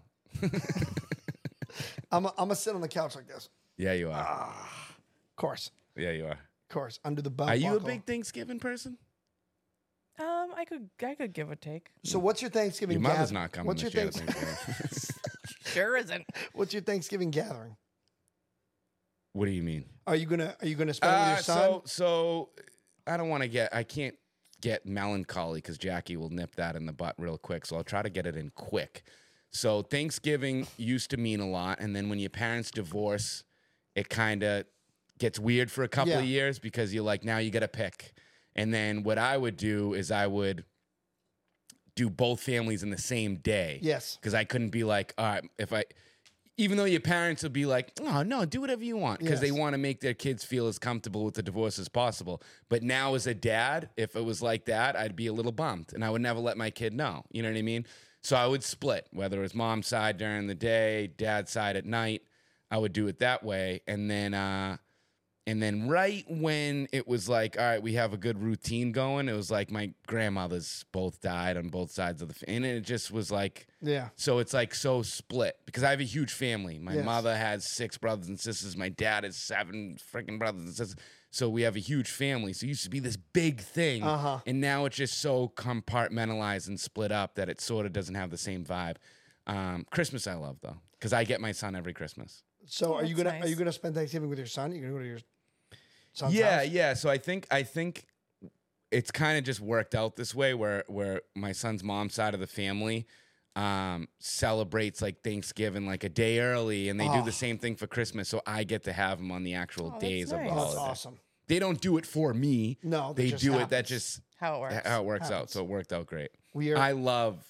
I'm gonna sit on the couch like this. Yeah, you are. Of course, Yeah, you are. under the belt. Are you a buckle. big Thanksgiving person? I could give or take. So what's your Thanksgiving? Your mother's gathering? not coming What's your this year. Thanksgiving? Sure isn't. What's your Thanksgiving gathering? What do you mean? Are you gonna spend it with your son? So I don't want to I can't get melancholy because Jackie will nip that in the butt real quick. So I'll try to get it in quick. So Thanksgiving used to mean a lot. And then when your parents divorce, it kind of gets weird for a couple Yeah. of years because you're like, now you got to pick. And then what I would do is I would do both families in the same day. Yes. Because I couldn't be like, all right, even though your parents would be like, oh, no, do whatever you want. Because they Yes. want to make their kids feel as comfortable with the divorce as possible. But now as a dad, if it was like that, I'd be a little bummed. And I would never let my kid know. You know what I mean? So I would split, whether it was mom's side during the day, dad's side at night. I would do it that way. And then right when it was like, all right, we have a good routine going, it was like my grandmothers both died on both sides of the and it just was like, Yeah. so it's like so split because I have a huge family. My Yes. mother has 6 brothers and sisters. My dad has 7 freaking brothers and sisters. So we have a huge family. So it used to be this big thing. Uh-huh. And now it's just so compartmentalized and split up that it sort of doesn't have the same vibe. Christmas I love though, because I get my son every Christmas. So are you that's gonna nice. spend Thanksgiving with your son? You're gonna go to your son's Yeah, house? yeah. So I think it's kind of just worked out this way where my son's mom's side of the family celebrates like Thanksgiving like a day early, and they do Oh. the same thing for Christmas. So I get to have them on the actual that's days of the nice. Oh, that's holiday. awesome. They don't do it for me. No, that they just do it. That happens. just How it works. how it works out. Happens. So it worked out great. We are. I love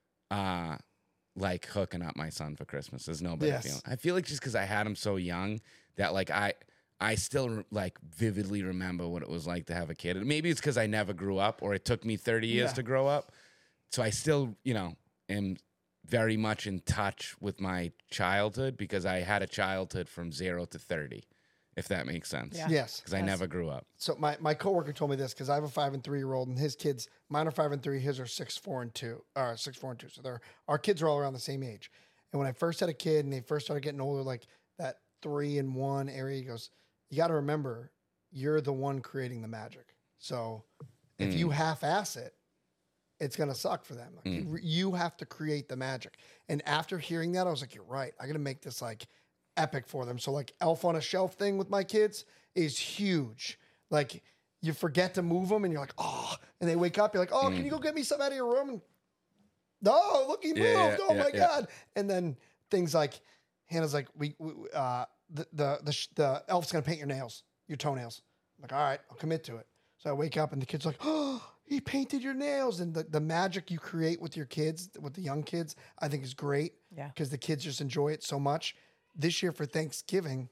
like hooking up my son for Christmas. There's no better Yes. feeling. I feel like just because I had him so young that like I still like vividly remember what it was like to have a kid. And maybe it's because I never grew up or it took me 30 years Yeah. to grow up. So I still, am very much in touch with my childhood because I had a childhood from 0 to 30. if that makes sense. Yeah. Yes. Because I never grew up. So my coworker told me this because I have a 5 and 3-year-old, and his kids, mine are 5 and 3, his are 6, 4 and 2, 6, 4 and 2. So our kids are all around the same age. And when I first had a kid and they first started getting older, like that 3 and 1 area, he goes, you got to remember, you're the one creating the magic. So if you half-ass it, it's going to suck for them. Like you have to create the magic. And after hearing that, I was like, you're right. I got to make this like epic for them. So like Elf on a Shelf thing with my kids is huge. Like you forget to move them and you're like, oh, and they wake up. You're like, oh, can you go get me some out of your room? And, no, look, he moved. Oh my God. And then things like Hannah's like, the elf's going to paint your nails, your toenails. I'm like, all right, I'll commit to it. So I wake up and the kid's like, oh, he painted your nails. And the magic you create with your kids, with the young kids, I think is great. Yeah. Because the kids just enjoy it so much. This year for Thanksgiving,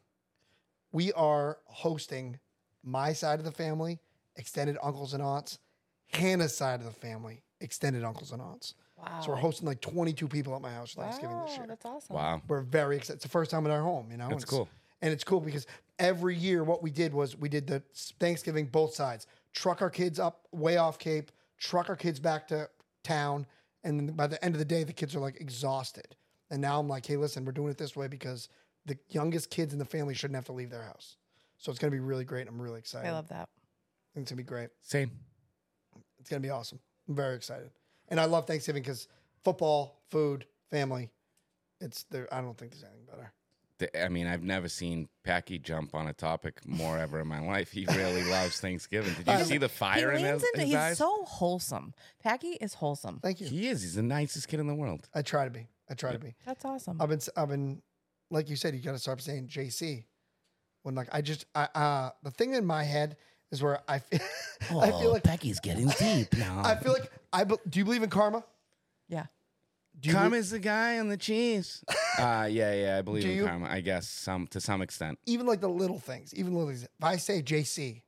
we are hosting my side of the family, extended uncles and aunts, Hannah's side of the family, extended uncles and aunts. Wow. So we're hosting like 22 people at my house for Thanksgiving this year. That's awesome. Wow. We're very excited. It's the first time in our home, you know? That's cool. And it's cool because every year what we did was we did the Thanksgiving both sides. Truck our kids up way off Cape, truck our kids back to town. And then by the end of the day, the kids are like exhausted. And now I'm like, hey, listen, we're doing it this way because the youngest kids in the family shouldn't have to leave their house. So it's going to be really great. I'm really excited. I love that. And it's going to be great. Same. It's going to be awesome. I'm very excited. And I love Thanksgiving because football, food, family. It's there. I don't think there's anything better. I mean, I've never seen Packy jump on a topic more ever in my life. He really loves Thanksgiving. Did you see the fire in his he's eyes? so wholesome. Packy is wholesome. Thank you. He is. He's the nicest kid in the world. I try to be. I try to be. That's awesome. I've been, like you said, you got to start saying JC. When like the thing in my head is where I feel, I feel like Packy's getting deep now. I feel like do you believe in karma? Yeah. Do you Karma's the guy on the cheese. Yeah, I believe Do in you? karma. I guess to some extent. even like the little things, even little things. If I say JC,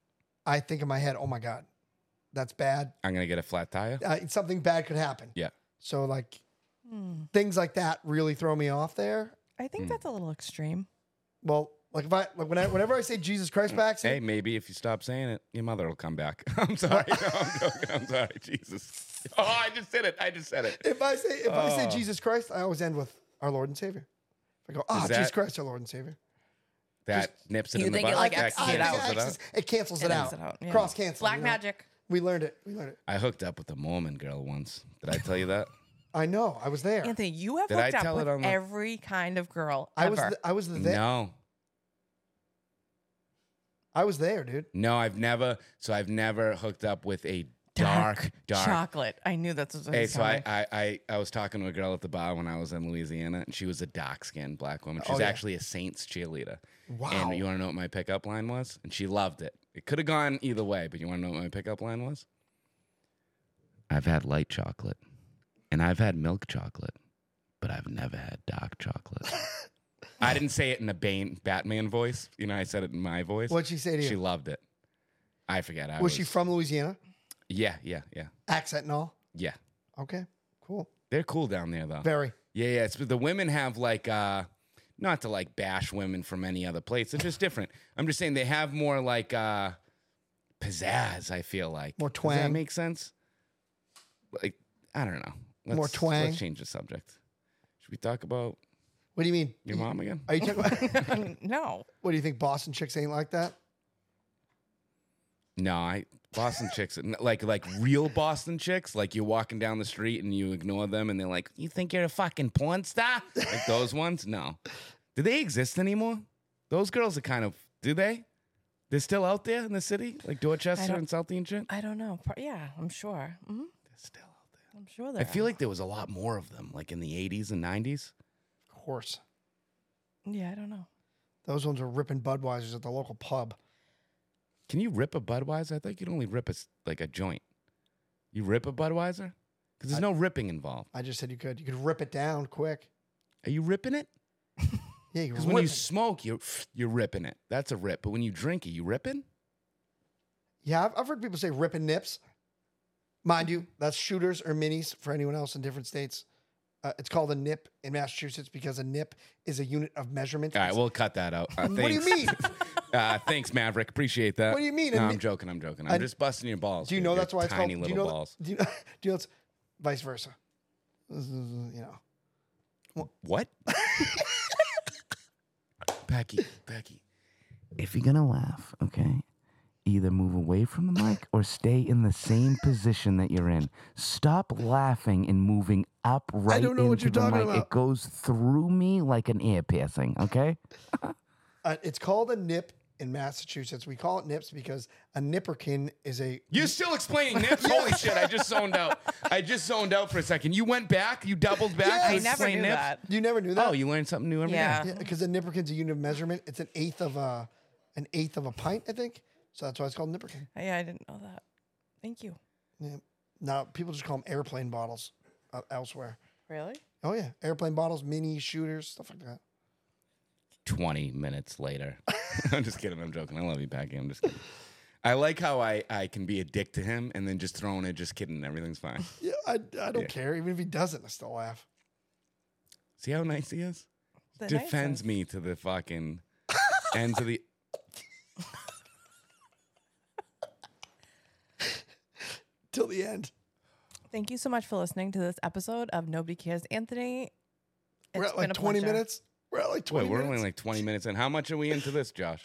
I think in my head, oh my God, that's bad. I'm gonna get a flat tire. Something bad could happen. Yeah. So like things like that really throw me off there. I think that's a little extreme. Well, like whenever I say Jesus Christ by Hey, accident, maybe if you stop saying it, your mother will come back. I'm sorry. No, I'm joking. I'm sorry. Jesus. Oh, I just said it. if I say Jesus Christ, I always end with our Lord and Savior. If I go, Is Jesus that- Christ, our Lord and Savior. That nips it You in the think it, butt. like, That X's it out. cancels it out. It cancels it ends out. it out, yeah. Cross cancel. Black magic. We learned it. I hooked up with a Mormon girl once. Did I tell you that? I know. I was there. Anthony, you have Did I hooked up tell it with on the- every kind of girl I ever. was there. No. I was there, dude. No, I've never hooked up with a dark. chocolate. I knew that's what Hey, was so coming. I was talking to a girl at the bar when I was in Louisiana, and she was a dark-skinned black woman. She's Oh, yeah. actually a Saints cheerleader. Wow. And you want to know what my pickup line was? And she loved it. It could have gone either way, but you want to know what my pickup line was? I've had light chocolate, and I've had milk chocolate, but I've never had dark chocolate. I didn't say it in a Batman voice. You know, I said it in my voice. What'd she say to you? She loved it. I forget. Was she from Louisiana? Yeah. Accent and all? Yeah. Okay, cool. They're cool down there, though. Very. Yeah. It's the women have like not to like bash women from any other place. They're just different. I'm just saying they have more like pizzazz, I feel like. More Does that twang. make sense? Like, I don't know. More twang. Let's change the subject. Should we talk about What do you mean? your mom again? Are you talking about, no. what do you think? Boston chicks ain't like that? No, Boston chicks, like real Boston chicks, like you're walking down the street and you ignore them and they're like, you think you're a fucking porn star? Like those ones? No. Do they exist anymore? Those girls are kind of, do they? They're still out there in the city? Like Dorchester and Southie and shit? I don't know. Yeah, I'm sure. They're still out there. I'm sure I feel like there was a lot more of them, like in the 80s and 90s. Of course. Yeah, I don't know. Those ones are ripping Budweisers at the local pub. Can you rip a Budweiser? I thought you'd only rip a joint. You rip a Budweiser? Because there's no ripping involved. I just said you could. You could rip it down quick. Are you ripping it? Yeah, you Because rip when you it. smoke, you're ripping it. That's a rip. But when you drink it, you ripping? Yeah, I've heard people say ripping nips. Mind you, that's shooters or minis for anyone else in different states. It's called a nip in Massachusetts because a nip is a unit of measurement. All right, we'll cut that out. What do you mean? Thanks, Maverick. Appreciate that. What do you mean? No, I'm joking. I'm just busting your balls. Do you dude. know Your that's why it's tiny called? little balls? Do you know it's vice versa? You know. What? Becky. If you're gonna laugh, okay, either move away from the mic or stay in the same position that you're in. Stop laughing and moving up right don't know what into you're the talking mic. about. It goes through me like an ear piercing, okay? It's called a nip in Massachusetts. We call it nips because a nipperkin is a. You're still explaining nips? Holy shit, I just zoned out for a second. You went back? You doubled back? Yes. to I never explain knew nips? that. You never knew that? Oh, you learn something new every day. Yeah. Yeah, because a nipperkin's a unit of measurement. It's an eighth of a pint, I think. So that's why it's called nipperkin. Yeah, I didn't know that. Thank you. Yeah. Now people just call them airplane bottles elsewhere. Really? Oh yeah, airplane bottles, mini shooters, stuff like that. 20 minutes later. I'm just kidding. I'm joking. I love you, Becky. I'm just kidding. I like how I can be a dick to him and then just throw in it, just kidding. Everything's fine. Yeah, I don't care. Even if he doesn't, I still laugh. See how nice he is? The Defends nicest. me to the fucking ends of the. Till the end. Thank you so much for listening to this episode of Nobody Cares Anthony. We're It's at like been a 20 pleasure. minutes. We're at like 20 Wait, we're minutes. only like 20 minutes in. How much are we into this, Josh?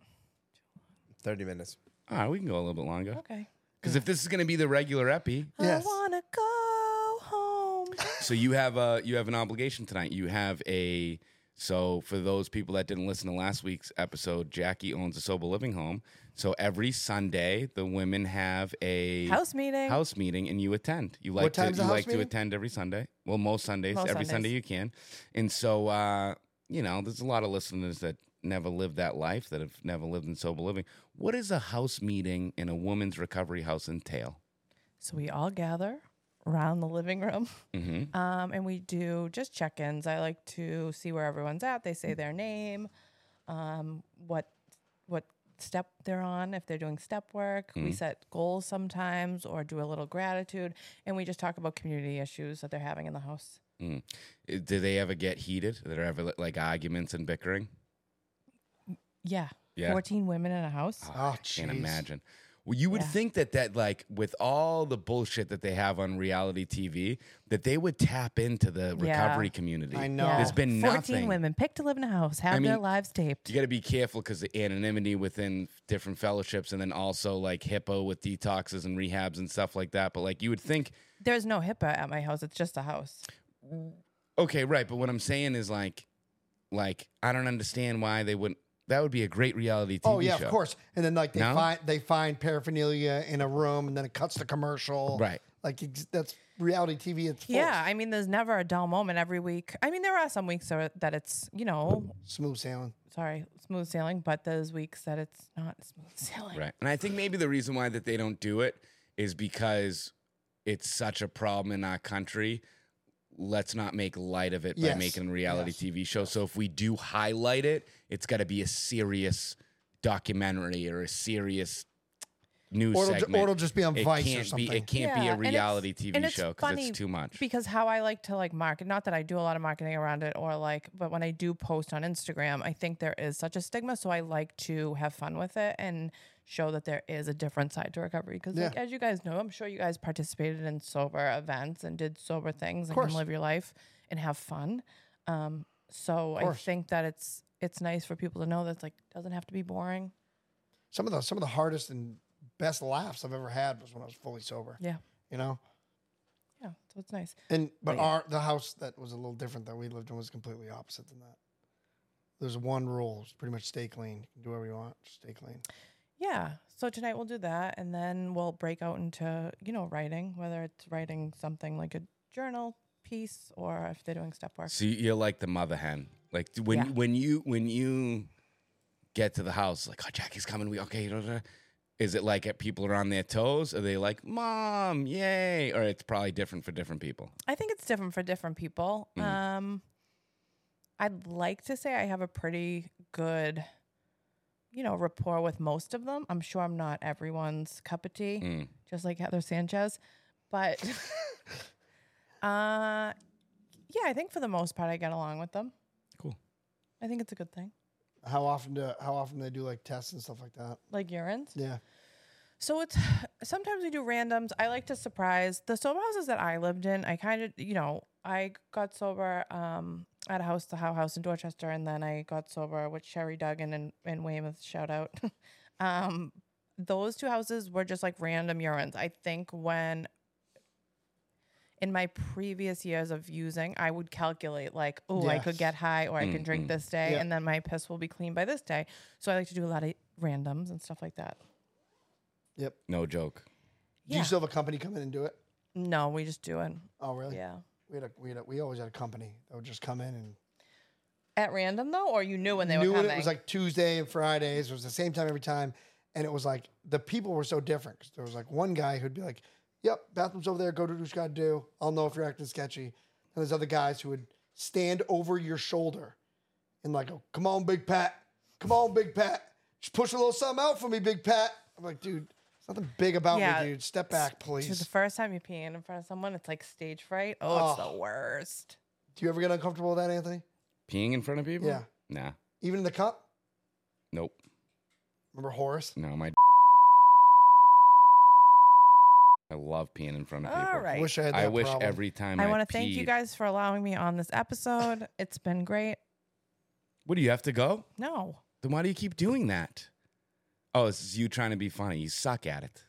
30 minutes. All right, we can go a little bit longer. Okay. Because if this is going to be the regular epi, Yes. I wanna go home. so you have an obligation tonight. So for those people that didn't listen to last week's episode, Jackie owns a sober living home. So every Sunday, the women have a House meeting. and you attend. You What like time's to the you house like to meeting? attend every Sunday. Well, most Sundays, Most every Sunday Sundays. you can. And so there's a lot of listeners that never lived that life, that have never lived in sober living. What does a house meeting in a woman's recovery house entail? So we all gather around the living room, Mm-hmm. and we do just check-ins. I like to see where everyone's at. They say their name, what step they're on, if they're doing step work. We set goals sometimes or do a little gratitude, and we just talk about community issues that they're having in the house. Do they ever get heated? Are there ever like arguments and bickering? Yeah. Yeah. 14 women in a house. Oh, Can't jeez. imagine. Well, you would Yeah. think that like with all the bullshit that they have on reality TV, that they would tap into the Yeah. recovery community. I know. There's been 14 nothing. women pick to live in a house, have their mean, lives taped. You got to be careful because the anonymity within different fellowships, and then also like HIPAA with detoxes and rehabs and stuff like that. But like you would think, There's no HIPAA at my house. It's just a house. okay, right. But what I'm saying is like I don't understand why they wouldn't. That would be a great reality TV Oh yeah, show. of course. And then like No? they find paraphernalia in a room, and then it cuts the commercial. Right. Like that's reality TV. It's full. Yeah, I mean, there's never a dull moment every week. I mean, there are some weeks that it's, Smooth sailing. smooth sailing, but there's weeks that it's not smooth sailing. Right. And I think maybe the reason why that they don't do it is because it's such a problem in our country. Let's not make light of it by Yes. making a reality Yes. TV show. So if we do highlight it, it's got to be a serious documentary or a serious news Or segment. it'll just be on It Vice or can't something. It can't be Yeah, a and it's- reality TV and it's show because funny it's too much. Because how I like to market, not that I do a lot of marketing around it but when I do post on Instagram, I think there is such a stigma. So I like to have fun with it and show that there is a different side to recovery. Because Yeah. as you guys know, I'm sure you guys participated in sober events and did sober things and course. can live your life and have fun. So I course. think that it's nice for people to know that it's like doesn't have to be boring. Some of the hardest and best laughs I've ever had was when I was fully sober. Yeah. You know? Yeah. So it's nice. But the house that was a little different that we lived in was completely opposite than that. There's one rule. It's pretty much stay clean. You can do whatever you want. Just stay clean. Yeah. So tonight we'll do that, and then we'll break out into, writing, whether it's writing something like a journal piece or if they're doing step work. So you're like the mother hen. Like when you get to the house, like, oh, Jackie's coming. Is it like people are on their toes? Are they like, Mom, yay? Or it's probably different for different people. I think it's different for different people. I'd like to say I have a pretty good, rapport with most of them. I'm sure I'm not everyone's cup of tea, just like Heather Sanchez. But, Yeah, I think for the most part I get along with them. Cool. I think it's a good thing. How often do they do like tests and stuff like that? Like urines. Yeah. So it's sometimes we do randoms. I like to surprise the sober houses that I lived in. I kind of, I got sober at a house, the How House in Dorchester, and then I got sober with Sherry Duggan and Weymouth. Shout out. Those two houses were just like random urines. I think when in my previous years of using, I would calculate like, oh, I could get high or I can drink this day, Yeah. and then my piss will be clean by this day. So I like to do a lot of randoms and stuff like that. Yep. No joke. Do you still have a company come in and do it? No, we just do it. Oh, really? Yeah. We always had a company that would just come in and At random though, or you knew when they were knew coming? it was like Tuesday and Fridays. It was the same time every time, and it was like the people were so different. 'Cause there was like one guy who'd be like, "Yep, bathroom's over there. Go do what you got to do. I'll know if you're acting sketchy." And there's other guys who would stand over your shoulder and like, go, "Come on, Big Pat. Come on, Big Pat. Just push a little something out for me, Big Pat." I'm like, dude, there's nothing big about me, dude. Step back, So please. the first time you pee in front of someone, it's like stage fright. Oh, it's the worst. Do you ever get uncomfortable with that, Anthony? Peeing in front of people? Yeah. Nah. Even in the cup? Nope. Remember Horace? No, my. I love peeing in front of people. All right. I wish I had that I wish problem. every time I want to thank peed- you guys for allowing me on this episode. It's been great. What do you have to go? No. Then why do you keep doing that? Oh, this is you trying to be funny. You suck at it.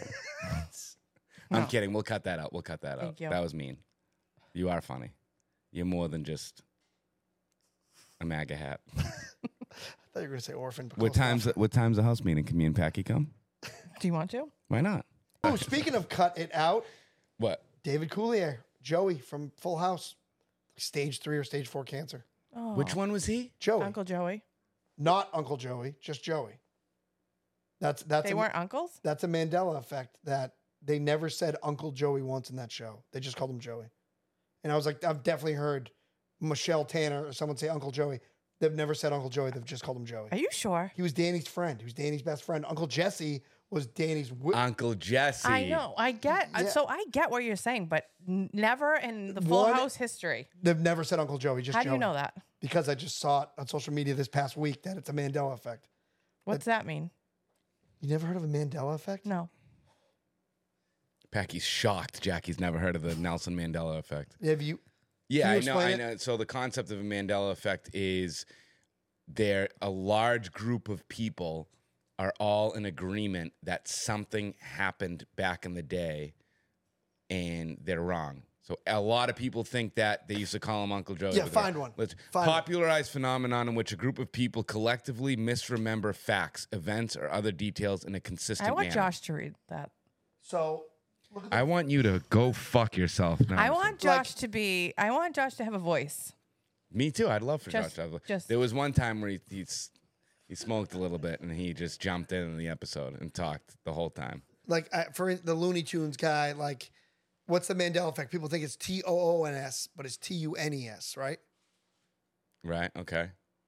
I'm kidding. We'll cut that out. We'll cut that out. Thank you. That was mean. You are funny. You're more than just a MAGA hat. I thought you were going to say orphan. but What close enough. time's the house meeting? Can me and Packy come? Do you want to? Why not? Oh, speaking of cut it out, What? David Coulier, Joey from Full House, stage 3 or stage 4 cancer. Oh, Which one was he? Joey, Uncle Joey. not Uncle Joey, just Joey. That's They weren't uncles? that's a Mandela effect that they never said Uncle Joey once in that show. They just called him Joey. And I was like, I've definitely heard Michelle Tanner or someone say Uncle Joey. They've never said Uncle Joey. They've just called him Joey. Are you sure? He was Danny's friend. He was Danny's best friend. Uncle Jesse was Danny's. Uncle Jesse. I know. I get. Yeah. So I get what you're saying, but never in the Full One- House history. They've never said Uncle Joey. Just How do Joey. you know that? Because I just saw it on social media this past week that it's a Mandela effect. What's that mean? You never heard of a Mandela effect? No. Packy's shocked. Jackie's never heard of the Nelson Mandela effect. Have you? Yeah, Can you I explain it? know. So the concept of a Mandela effect is a large group of people are all in agreement that something happened back in the day and they're wrong. So a lot of people think that they used to call him Uncle Joey. Yeah, but they're- find one. Let's Find one. popularize phenomenon in which a group of people collectively misremember facts, events, or other details in a consistent I want manner. Josh to read that. So look at I want you to go fuck yourself. No, I I'm want Josh to be. I want Josh to have a voice. Me too. I'd love for Just- Josh to have. just- There was one time where he smoked a little bit and he just jumped in the episode and talked the whole time. like for the Looney Tunes guy, like what's the Mandela effect? People think it's TOONS, but it's TUNES, right? Right? Okay.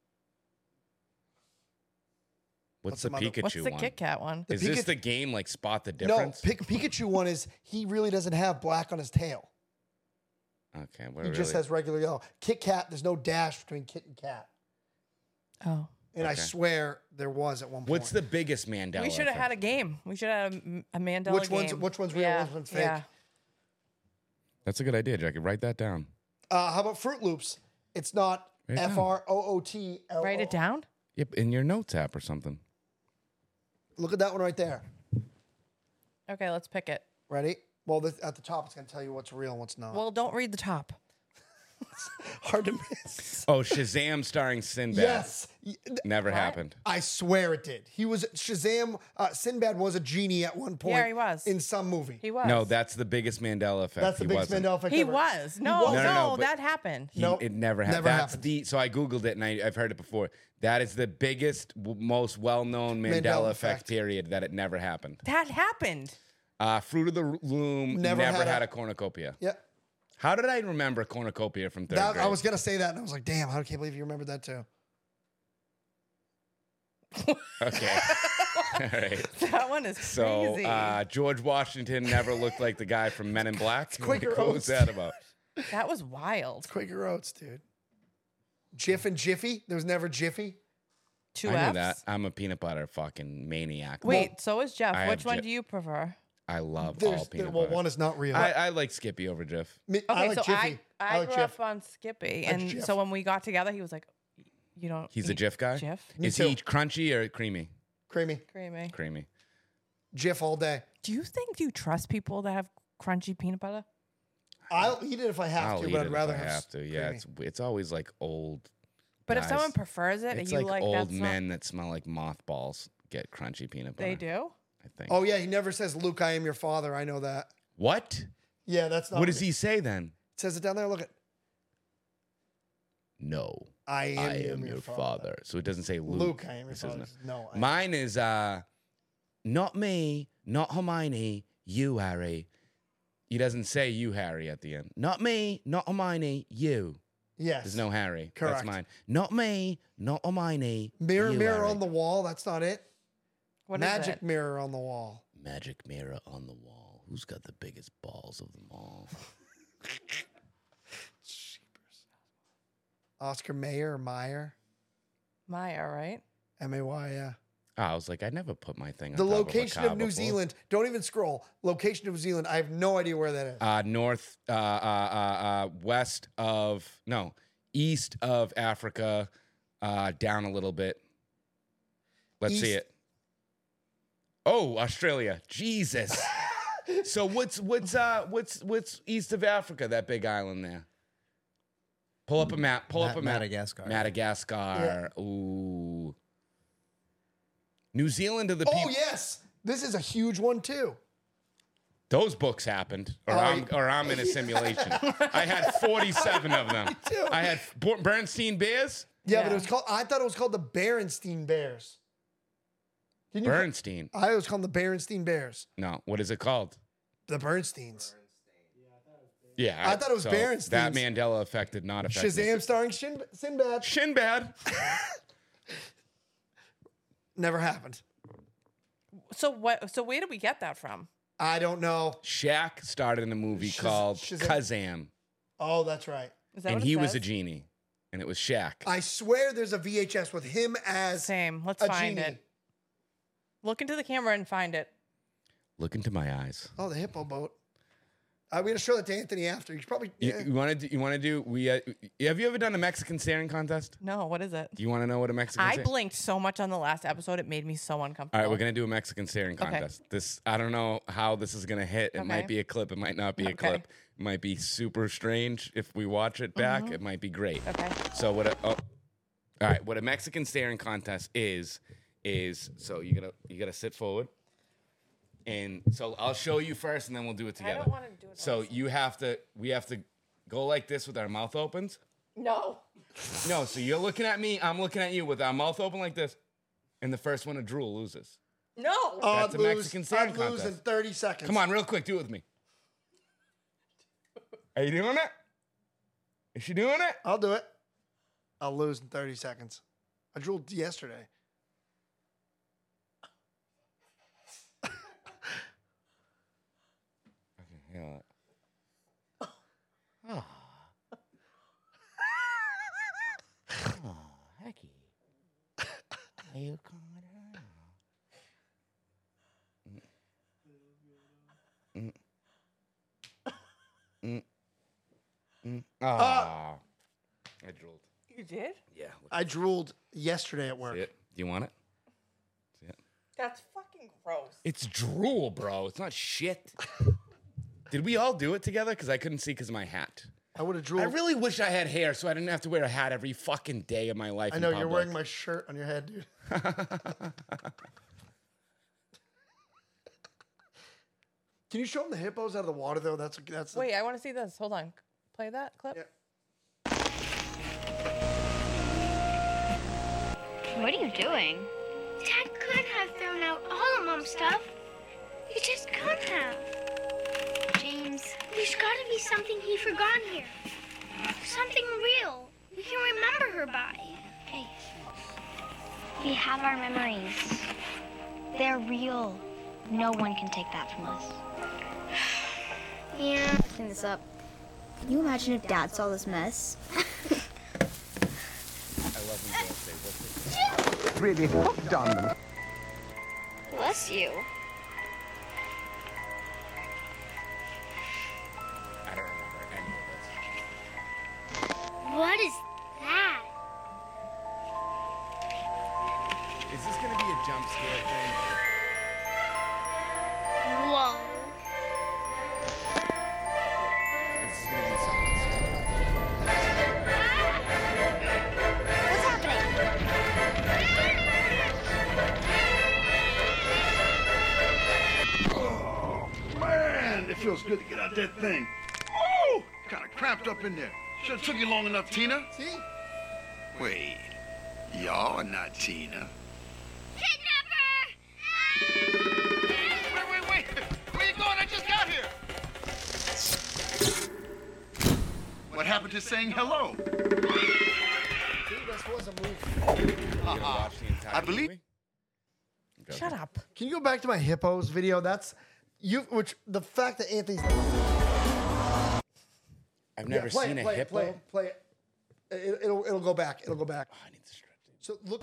What's the some other- Pikachu What's the one? Kit Kat one? Is this Pikachu- the game like spot the No, difference? Pikachu one is he really doesn't have black on his tail. Okay, what He really? just has regular yellow. Kit Kat, there's no dash between Kit and Cat. Oh, And I Okay. swear there was at one point. What's the biggest Mandela? we should have had a effect? game. We should have a Mandela Which game. one's real, Yeah, which one's fake? Yeah. That's a good idea, Jackie. Write that down. How about Fruit Loops? It's not Write it down. FROOTL. Write it down. Yep, in your notes app or something. Look at that one right there. Okay, let's pick it. Ready? Well, at the top, it's going to tell you what's real and what's not. Well, don't read the top. Hard to miss. Oh, Shazam starring Sinbad. Yes. Never happened. I swear it did. He was Shazam. Sinbad was a genie at one point. Yeah, he was. in some movie. He was. No, that's the biggest Mandela effect. That's the He biggest wasn't. Mandela effect He ever. was. No, was. No, no, no, but- that happened. Nope. It never happened. Never That's happened. so I googled it and I've heard it before. That is the biggest, most well-known Mandela, Mandela effect effect. period that it never happened. That happened. Fruit of the Loom Never never, had had a- a cornucopia. Yeah. How did I remember cornucopia from third That, grade? I was going to say that, and I was like, damn, I can't believe you remembered that too. Okay. All right. That one is So crazy. George Washington never looked like the guy from Men in Black. Quaker Like, what was Oats. that about? That was wild. Quaker Oats, dude. Jif and Jiffy. There was never Jiffy. Two I know F's. that. I'm a peanut butter fucking maniac. Wait, so is Jeff. I Which have one Jif. do you prefer? I love There's, all peanut well, butter. one is not real. I like Skippy over Jif. I Okay, like so Jiffy. I like grew Jif. up on Skippy, Like and Jif. so when we got together, he was like, "You don't." He's a eat Jif guy? Jif, Me Is too. he crunchy or creamy? Creamy. creamy. Creamy. Jif all day. Do you think you trust people that have crunchy peanut butter? I'll eat it if I have I'll to, eat but it I'd rather if I have to. Yeah, creamy. it's always like old. But if guys. someone prefers it, It's you like like old that's not- men that smell like mothballs get crunchy peanut butter. They do. I think. Oh yeah, he never says, "Luke, I am your father." I know that. What? Yeah, that's not. What does he say then? It says it down there. Look at. No, I am, I am your father. So it doesn't say Luke. Luke, I am your It says father. No. I Mine is not me, not Hermione, you Harry. He doesn't say you Harry at the end. Not me, not Hermione, you. Yes. There's no Harry. Correct. That's mine. Not me, not Hermione. Mirror, you, mirror Harry. on the wall. That's not it. What is Magic it? mirror on the wall. Magic mirror on the wall. Who's got the biggest balls of them all? Oscar Mayer or Meyer. Maya, right? M-A-Y, yeah. Oh, I was like, I never put my thing on The top of a location car of New before. Zealand. Don't even scroll. Location of New Zealand. I have no idea where that is. North, east of Africa, down a little bit. Let's see East. it. Oh, Australia. Jesus. So what's east of Africa? That big island there. Pull up a map. Pull up a map. Madagascar. Madagascar. Ooh. New Zealand are the Oh, people. yes. This is a huge one, too. Those books happened, or I'm in a simulation. I had 47 of them. too. I had Bernstein Bears. Yeah, but Yeah. it was called, I thought it was called the Berenstein Bears. Didn't you? Bernstein. I was called the Berenstein Bears. No, what is it called? The Bernsteins. Yeah, I thought it was so Berenstein's. That Mandela effect did not affect me. Shazam starring Sinbad. Shinbad. Never happened. So what? So where did we get that from? I don't know. Shaq started in a movie called Shazam. Kazam, Oh, that's right. Is that and what it he was says? a genie, and it was Shaq. I swear there's a VHS with him as Same. Let's a find genie. it. Look into the camera and find it. Look into my eyes. Oh, the hippo boat. I'm going to show that to Anthony after. He's probably. Yeah. You want to do? We have you ever done a Mexican staring contest? No, what is it? You want to know what a Mexican? I blinked so much on the last episode, it made me so uncomfortable. All right, we're gonna do a Mexican staring Okay. contest. This I don't know how this is gonna hit. It Okay. might be a clip. It might not be a Okay. clip. It might be super strange if we watch it back. It might be great. Okay. So all right. What a Mexican staring contest is so you gotta sit forward, and so I'll show you first, and then we'll do it I together. don't want to do it. So we have to go like this with our mouth opened. No. No, so you're looking at me, I'm looking at you with our mouth open like this, and the first one to drool loses. No. That's I'd a Mexican staring I'd lose in contest. 30 seconds. Come on, real quick, do it with me. Are you doing it? Is she doing it? I'll do it. I'll lose in 30 seconds. I drooled yesterday. Yeah. Oh, hecky. Are you calling her? I drooled. You did? Yeah. I drooled yesterday at work. See it? Do you want it? See it? That's fucking gross. It's drool, bro. It's not shit. Did we all do it together? Because I couldn't see because of my hat. I would have I drooled. really wish I had hair so I didn't have to wear a hat every fucking day of my life. I know you're wearing my shirt on your head, dude. Can you show them the hippos out of the water though? That's Wait, I want to see this. Hold on. Play that clip. Yeah. What are you doing? Dad could have thrown out all of Mom's stuff. He just could have. James, there's got to be something he forgot here. Something real we can remember her by. Hey, we have our memories. They're real. No one can take that from us. Yeah. Clean this up. Can you imagine if Dad saw this mess? I love when girls say, what's it? Really hooked on them. Bless you. I don't remember any of this. What is that? Is this gonna be a jump scare thing? Whoa. This is gonna be something scary. What's happening? Man, it feels good to get out that thing. Oh, kind of cramped up in there. Should have took you long enough, Tina. See? Wait, y'all are not Tina. Wait. Where you going? I just got here. What happened to saying hello? See, this was a movie. You gonna watch the entire I believe- movie? Shut up. Can you go back to my hippos video? That's you. Which the fact that Anthony's I've never seen a hippo. Play it. It'll go back. It'll go back. Oh, I need to stretch it. So look.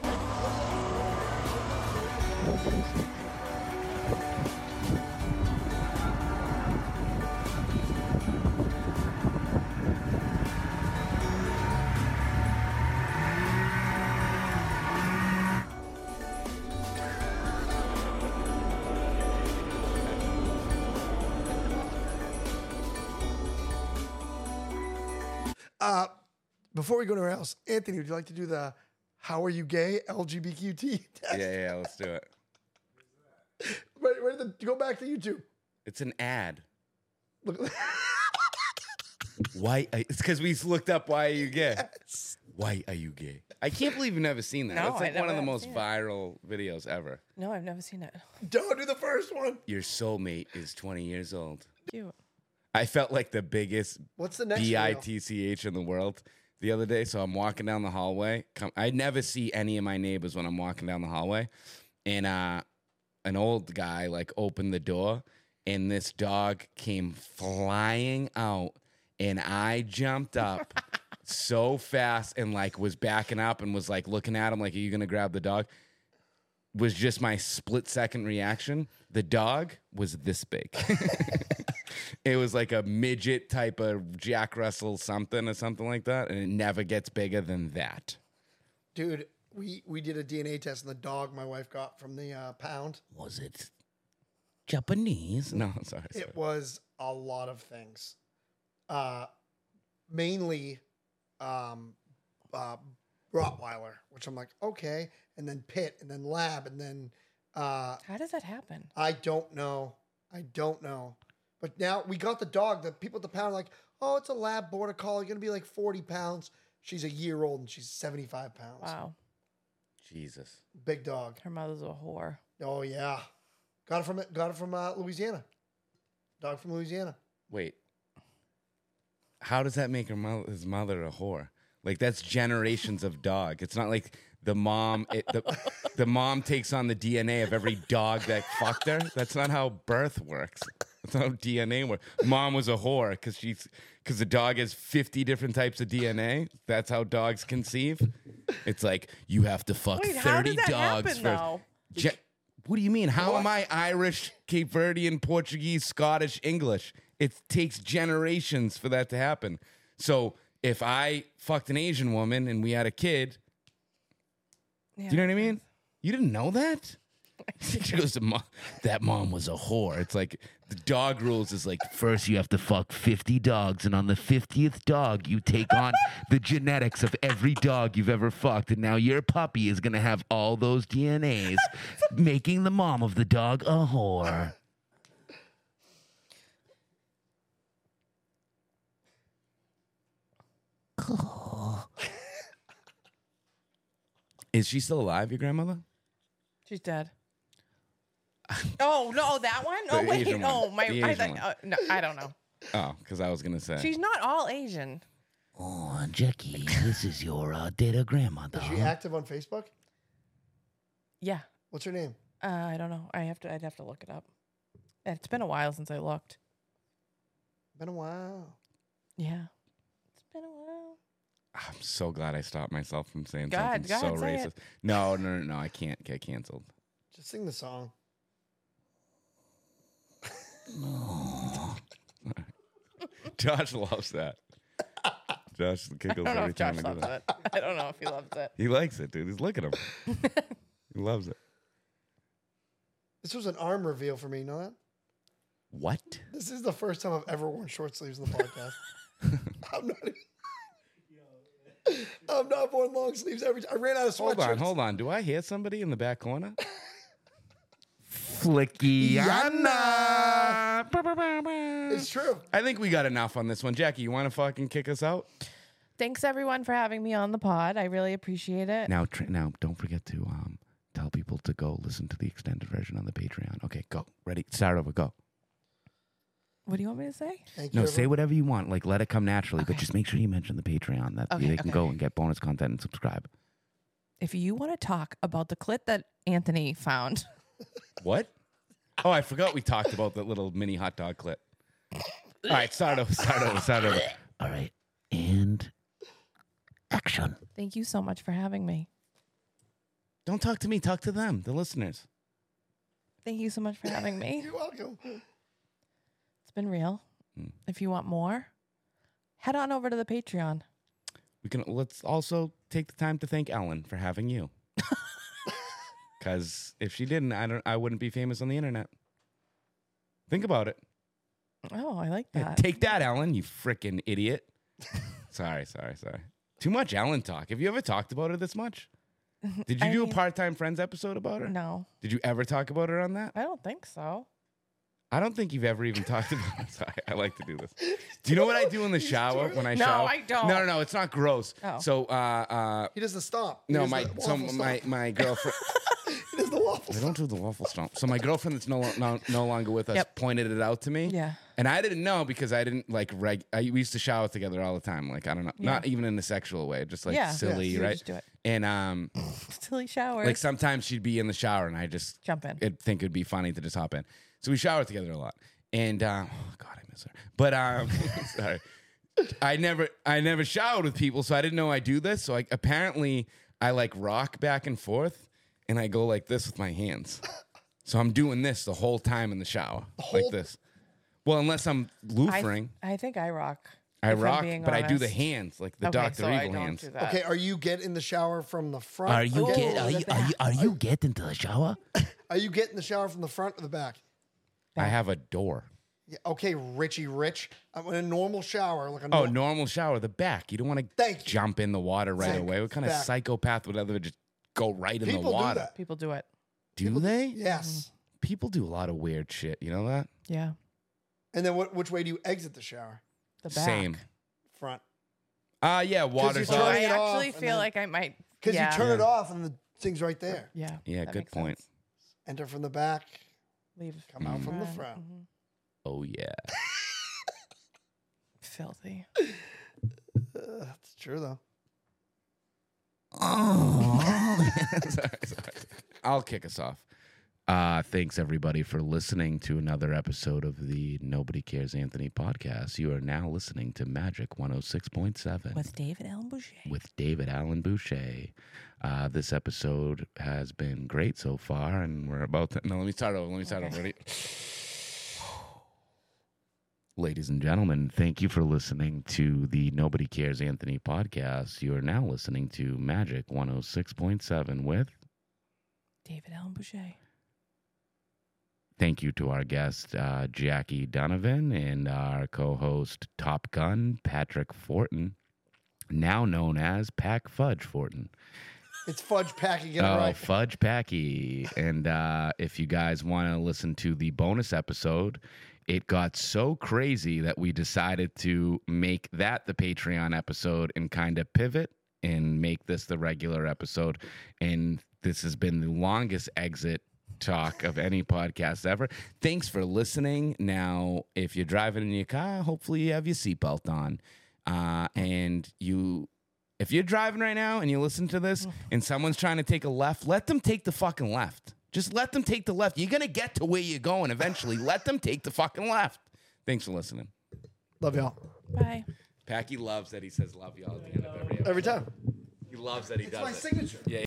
Before we go anywhere else, Anthony, would you like to do the "How are you gay?" LGBTQ test? Yeah, let's do it. Go back to YouTube. It's an ad. Look. Why? It's because we looked up why are you gay? Yes. Why are you gay? I can't believe you've never seen that. No, That's like I one of never the have most seen it. viral videos ever. No, I've never seen it. Don't do the first one. Your soulmate is 20 years old. Cute. I felt like the biggest What's the next video? bitch in the world the other day. So I'm walking down the hallway. I never see any of my neighbors when I'm walking down the hallway. And an old guy like opened the door and this dog came flying out and I jumped up so fast and like was backing up and was like looking at him like, are you going to grab the dog? Was just my split second reaction. The dog was this big. It was like a midget type of Jack Russell something or something like that. And it never gets bigger than that. Dude, we did a DNA test on the dog my wife got from the pound. Was it Japanese? No, sorry. It was a lot of things. Mainly Rottweiler, which I'm like, okay. And then Pit, and then Lab, and then... How does that happen? I don't know. But now we got the dog. The people at the pound are like, oh, it's a Lab Border Collie. Going to be like 40 pounds. She's a year old, and she's 75 pounds. Wow. Jesus. Big dog. Her mother's a whore. Oh, yeah. Got it from Louisiana. Dog from Louisiana. Wait. How does that make his mother a whore? Like that's generations of dog. It's not like the mom the mom takes on the DNA of every dog that fucked her. That's not how birth works. That's not how DNA works. Mom was a whore because the dog has 50 different types of DNA. That's how dogs conceive. It's like you have to fuck Wait, 30 how did that dogs happen, though? What do you mean? How am I Irish, Cape Verdean, Portuguese, Scottish, English? It takes generations for that to happen. So if I fucked an Asian woman and we had a kid, do you know what I mean? You didn't know that? She goes to that mom was a whore. It's like the dog rules is like First, you have to fuck 50 dogs, and on the 50th dog, you take on the genetics of every dog you've ever fucked, and now your puppy is going to have all those DNAs, making the mom of the dog a whore. Is she still alive, your grandmother? She's dead. Oh no, that one? The Oh wait, Asian one. no, my The I Asian thought, one. no, I don't know. Oh, because I was gonna say. She's not all Asian. Oh, Jackie, this is your data grandmother. Is she active on Facebook? Yeah. What's her name? I don't know. I'd have to look it up. It's been a while since I looked. Been a while. Yeah. It's been a while. I'm so glad I stopped myself from saying Go ahead, something so say racist. it. No. I can't get canceled. Just sing the song. Josh loves that. Josh I giggles don't know every if time Josh I do loves that. it. I don't know if he loves it. He likes it, dude. He's look at him. He loves it. This was an arm reveal for me. You know that? What? This is the first time I've ever worn short sleeves in the podcast. I'm not wearing long sleeves every time. I ran out of sweatshirts. Hold on. Do I hear somebody in the back corner? Flickiana. It's true. I think we got enough on this one. Jackie, you want to fucking kick us out? Thanks everyone for having me on the pod. I really appreciate it. Now, don't forget to tell people to go listen to the extended version on the Patreon. Okay, go. Ready? Start over. Go. What do you want me to say? Thank you. No, say whatever you want. Like, let it come naturally, but just make sure you mention the Patreon that they can go and get bonus content and subscribe. If you want to talk about the clit that Anthony found, What? Oh, I forgot we talked about that little mini hot dog clip. All right, start over. All right. And action. thank you so much for having me. Don't talk to me. Talk to them, the listeners. Thank you so much for having me. You're welcome. It's been real. If you want more, head on over to the Patreon. Let's also take the time to thank Ellen for having you. Because if she didn't, I wouldn't be famous on the internet. Think about it. Oh, I like Yeah, that. take that, Ellen, you freaking idiot. Sorry. Too much Ellen talk. Have you ever talked about her this much? Did you do a part-time Friends episode about her? No, Did you ever talk about her on that? I don't think so. I don't think you've ever even talked about it. Sorry, I like to do this. Do you know what I do in the shower when I No, shower? I don't. No, it's not gross. Oh. So, He does the stomp. He no, does my the waffle stomp. my girlfriend. He does the waffle I stomp. don't do the waffle stomp. So my girlfriend that's no longer with us Yep. pointed it out to me. Yeah. And I didn't know because I didn't we used to shower together all the time. Like, I don't know, not even in a sexual way, just like Yeah. silly, Yeah, you right? just do it. And Silly showers. like sometimes she'd be in the shower and I just Jump in. I'd think it'd be funny to just hop in. So we showered together a lot. And oh God, I miss her. But sorry. I never showered with people, so I didn't know I do this. So apparently I like rock back and forth and I go like this with my hands. So I'm doing this the whole time in the shower. Like this. Well, unless I'm loofering. I think I rock. I if I'm rock, being but I do the honest. hands, like the Okay, Dr. so I Evil don't hands. do that. Okay, are you get in the shower from the front? Are you or get? the Are back? you get into the shower? Are you getting the shower from the front or the back? I have a door. Yeah, okay, Richie Rich. I'm in a normal shower, like a Oh, normal shower, the back. You don't want to Thank you. jump in the water right Thank away. What kind of back. psychopath would ever just go right in People the do water? that. People do it. Do they? Yes. People do a lot of weird shit. You know that? Yeah. And then which way do you exit the shower? The back. Same. Front. Yeah, water's you Well, turn off. I it off actually and feel then- like I might. Because yeah. you turn it off and the thing's right there. Yeah. Yeah, that good makes point. sense. Enter from the back, Leave. come out from the Right. front. Mhm. Oh, yeah. Filthy. That's true, though. sorry. I'll kick us off. Thanks, everybody, for listening to another episode of the Nobody Cares Anthony podcast. You are now listening to Magic 106.7 With David Allen Boucher. with David Allen Boucher. This episode has been great so far, and we're about to... No, let me start over. Ready? Ladies and gentlemen, thank you for listening to the Nobody Cares Anthony podcast. You are now listening to Magic 106.7 with... David Allen Boucher. Thank you to our guest, Jackie Donovan, and our co-host, Top Gun, Patrick Fortin, now known as Pack Fudge Fortin. It's Fudge Packy, get it Oh, right. Fudge Packy. And if you guys want to listen to the bonus episode, it got so crazy that we decided to make that the Patreon episode and kind of pivot and make this the regular episode. And this has been the longest exit talk of any podcast ever. Thanks for listening. Now, if you're driving in your car, hopefully you have your seatbelt on. If you're driving right now and you listen to this and someone's trying to take a left, let them take the fucking left. Just let them take the left. You're going to get to where you're going eventually. Let them take the fucking left. Thanks for listening. Love y'all. Bye. Packy loves that he says love y'all at the end of every episode. Every time. He loves that he does my it. signature. Yeah.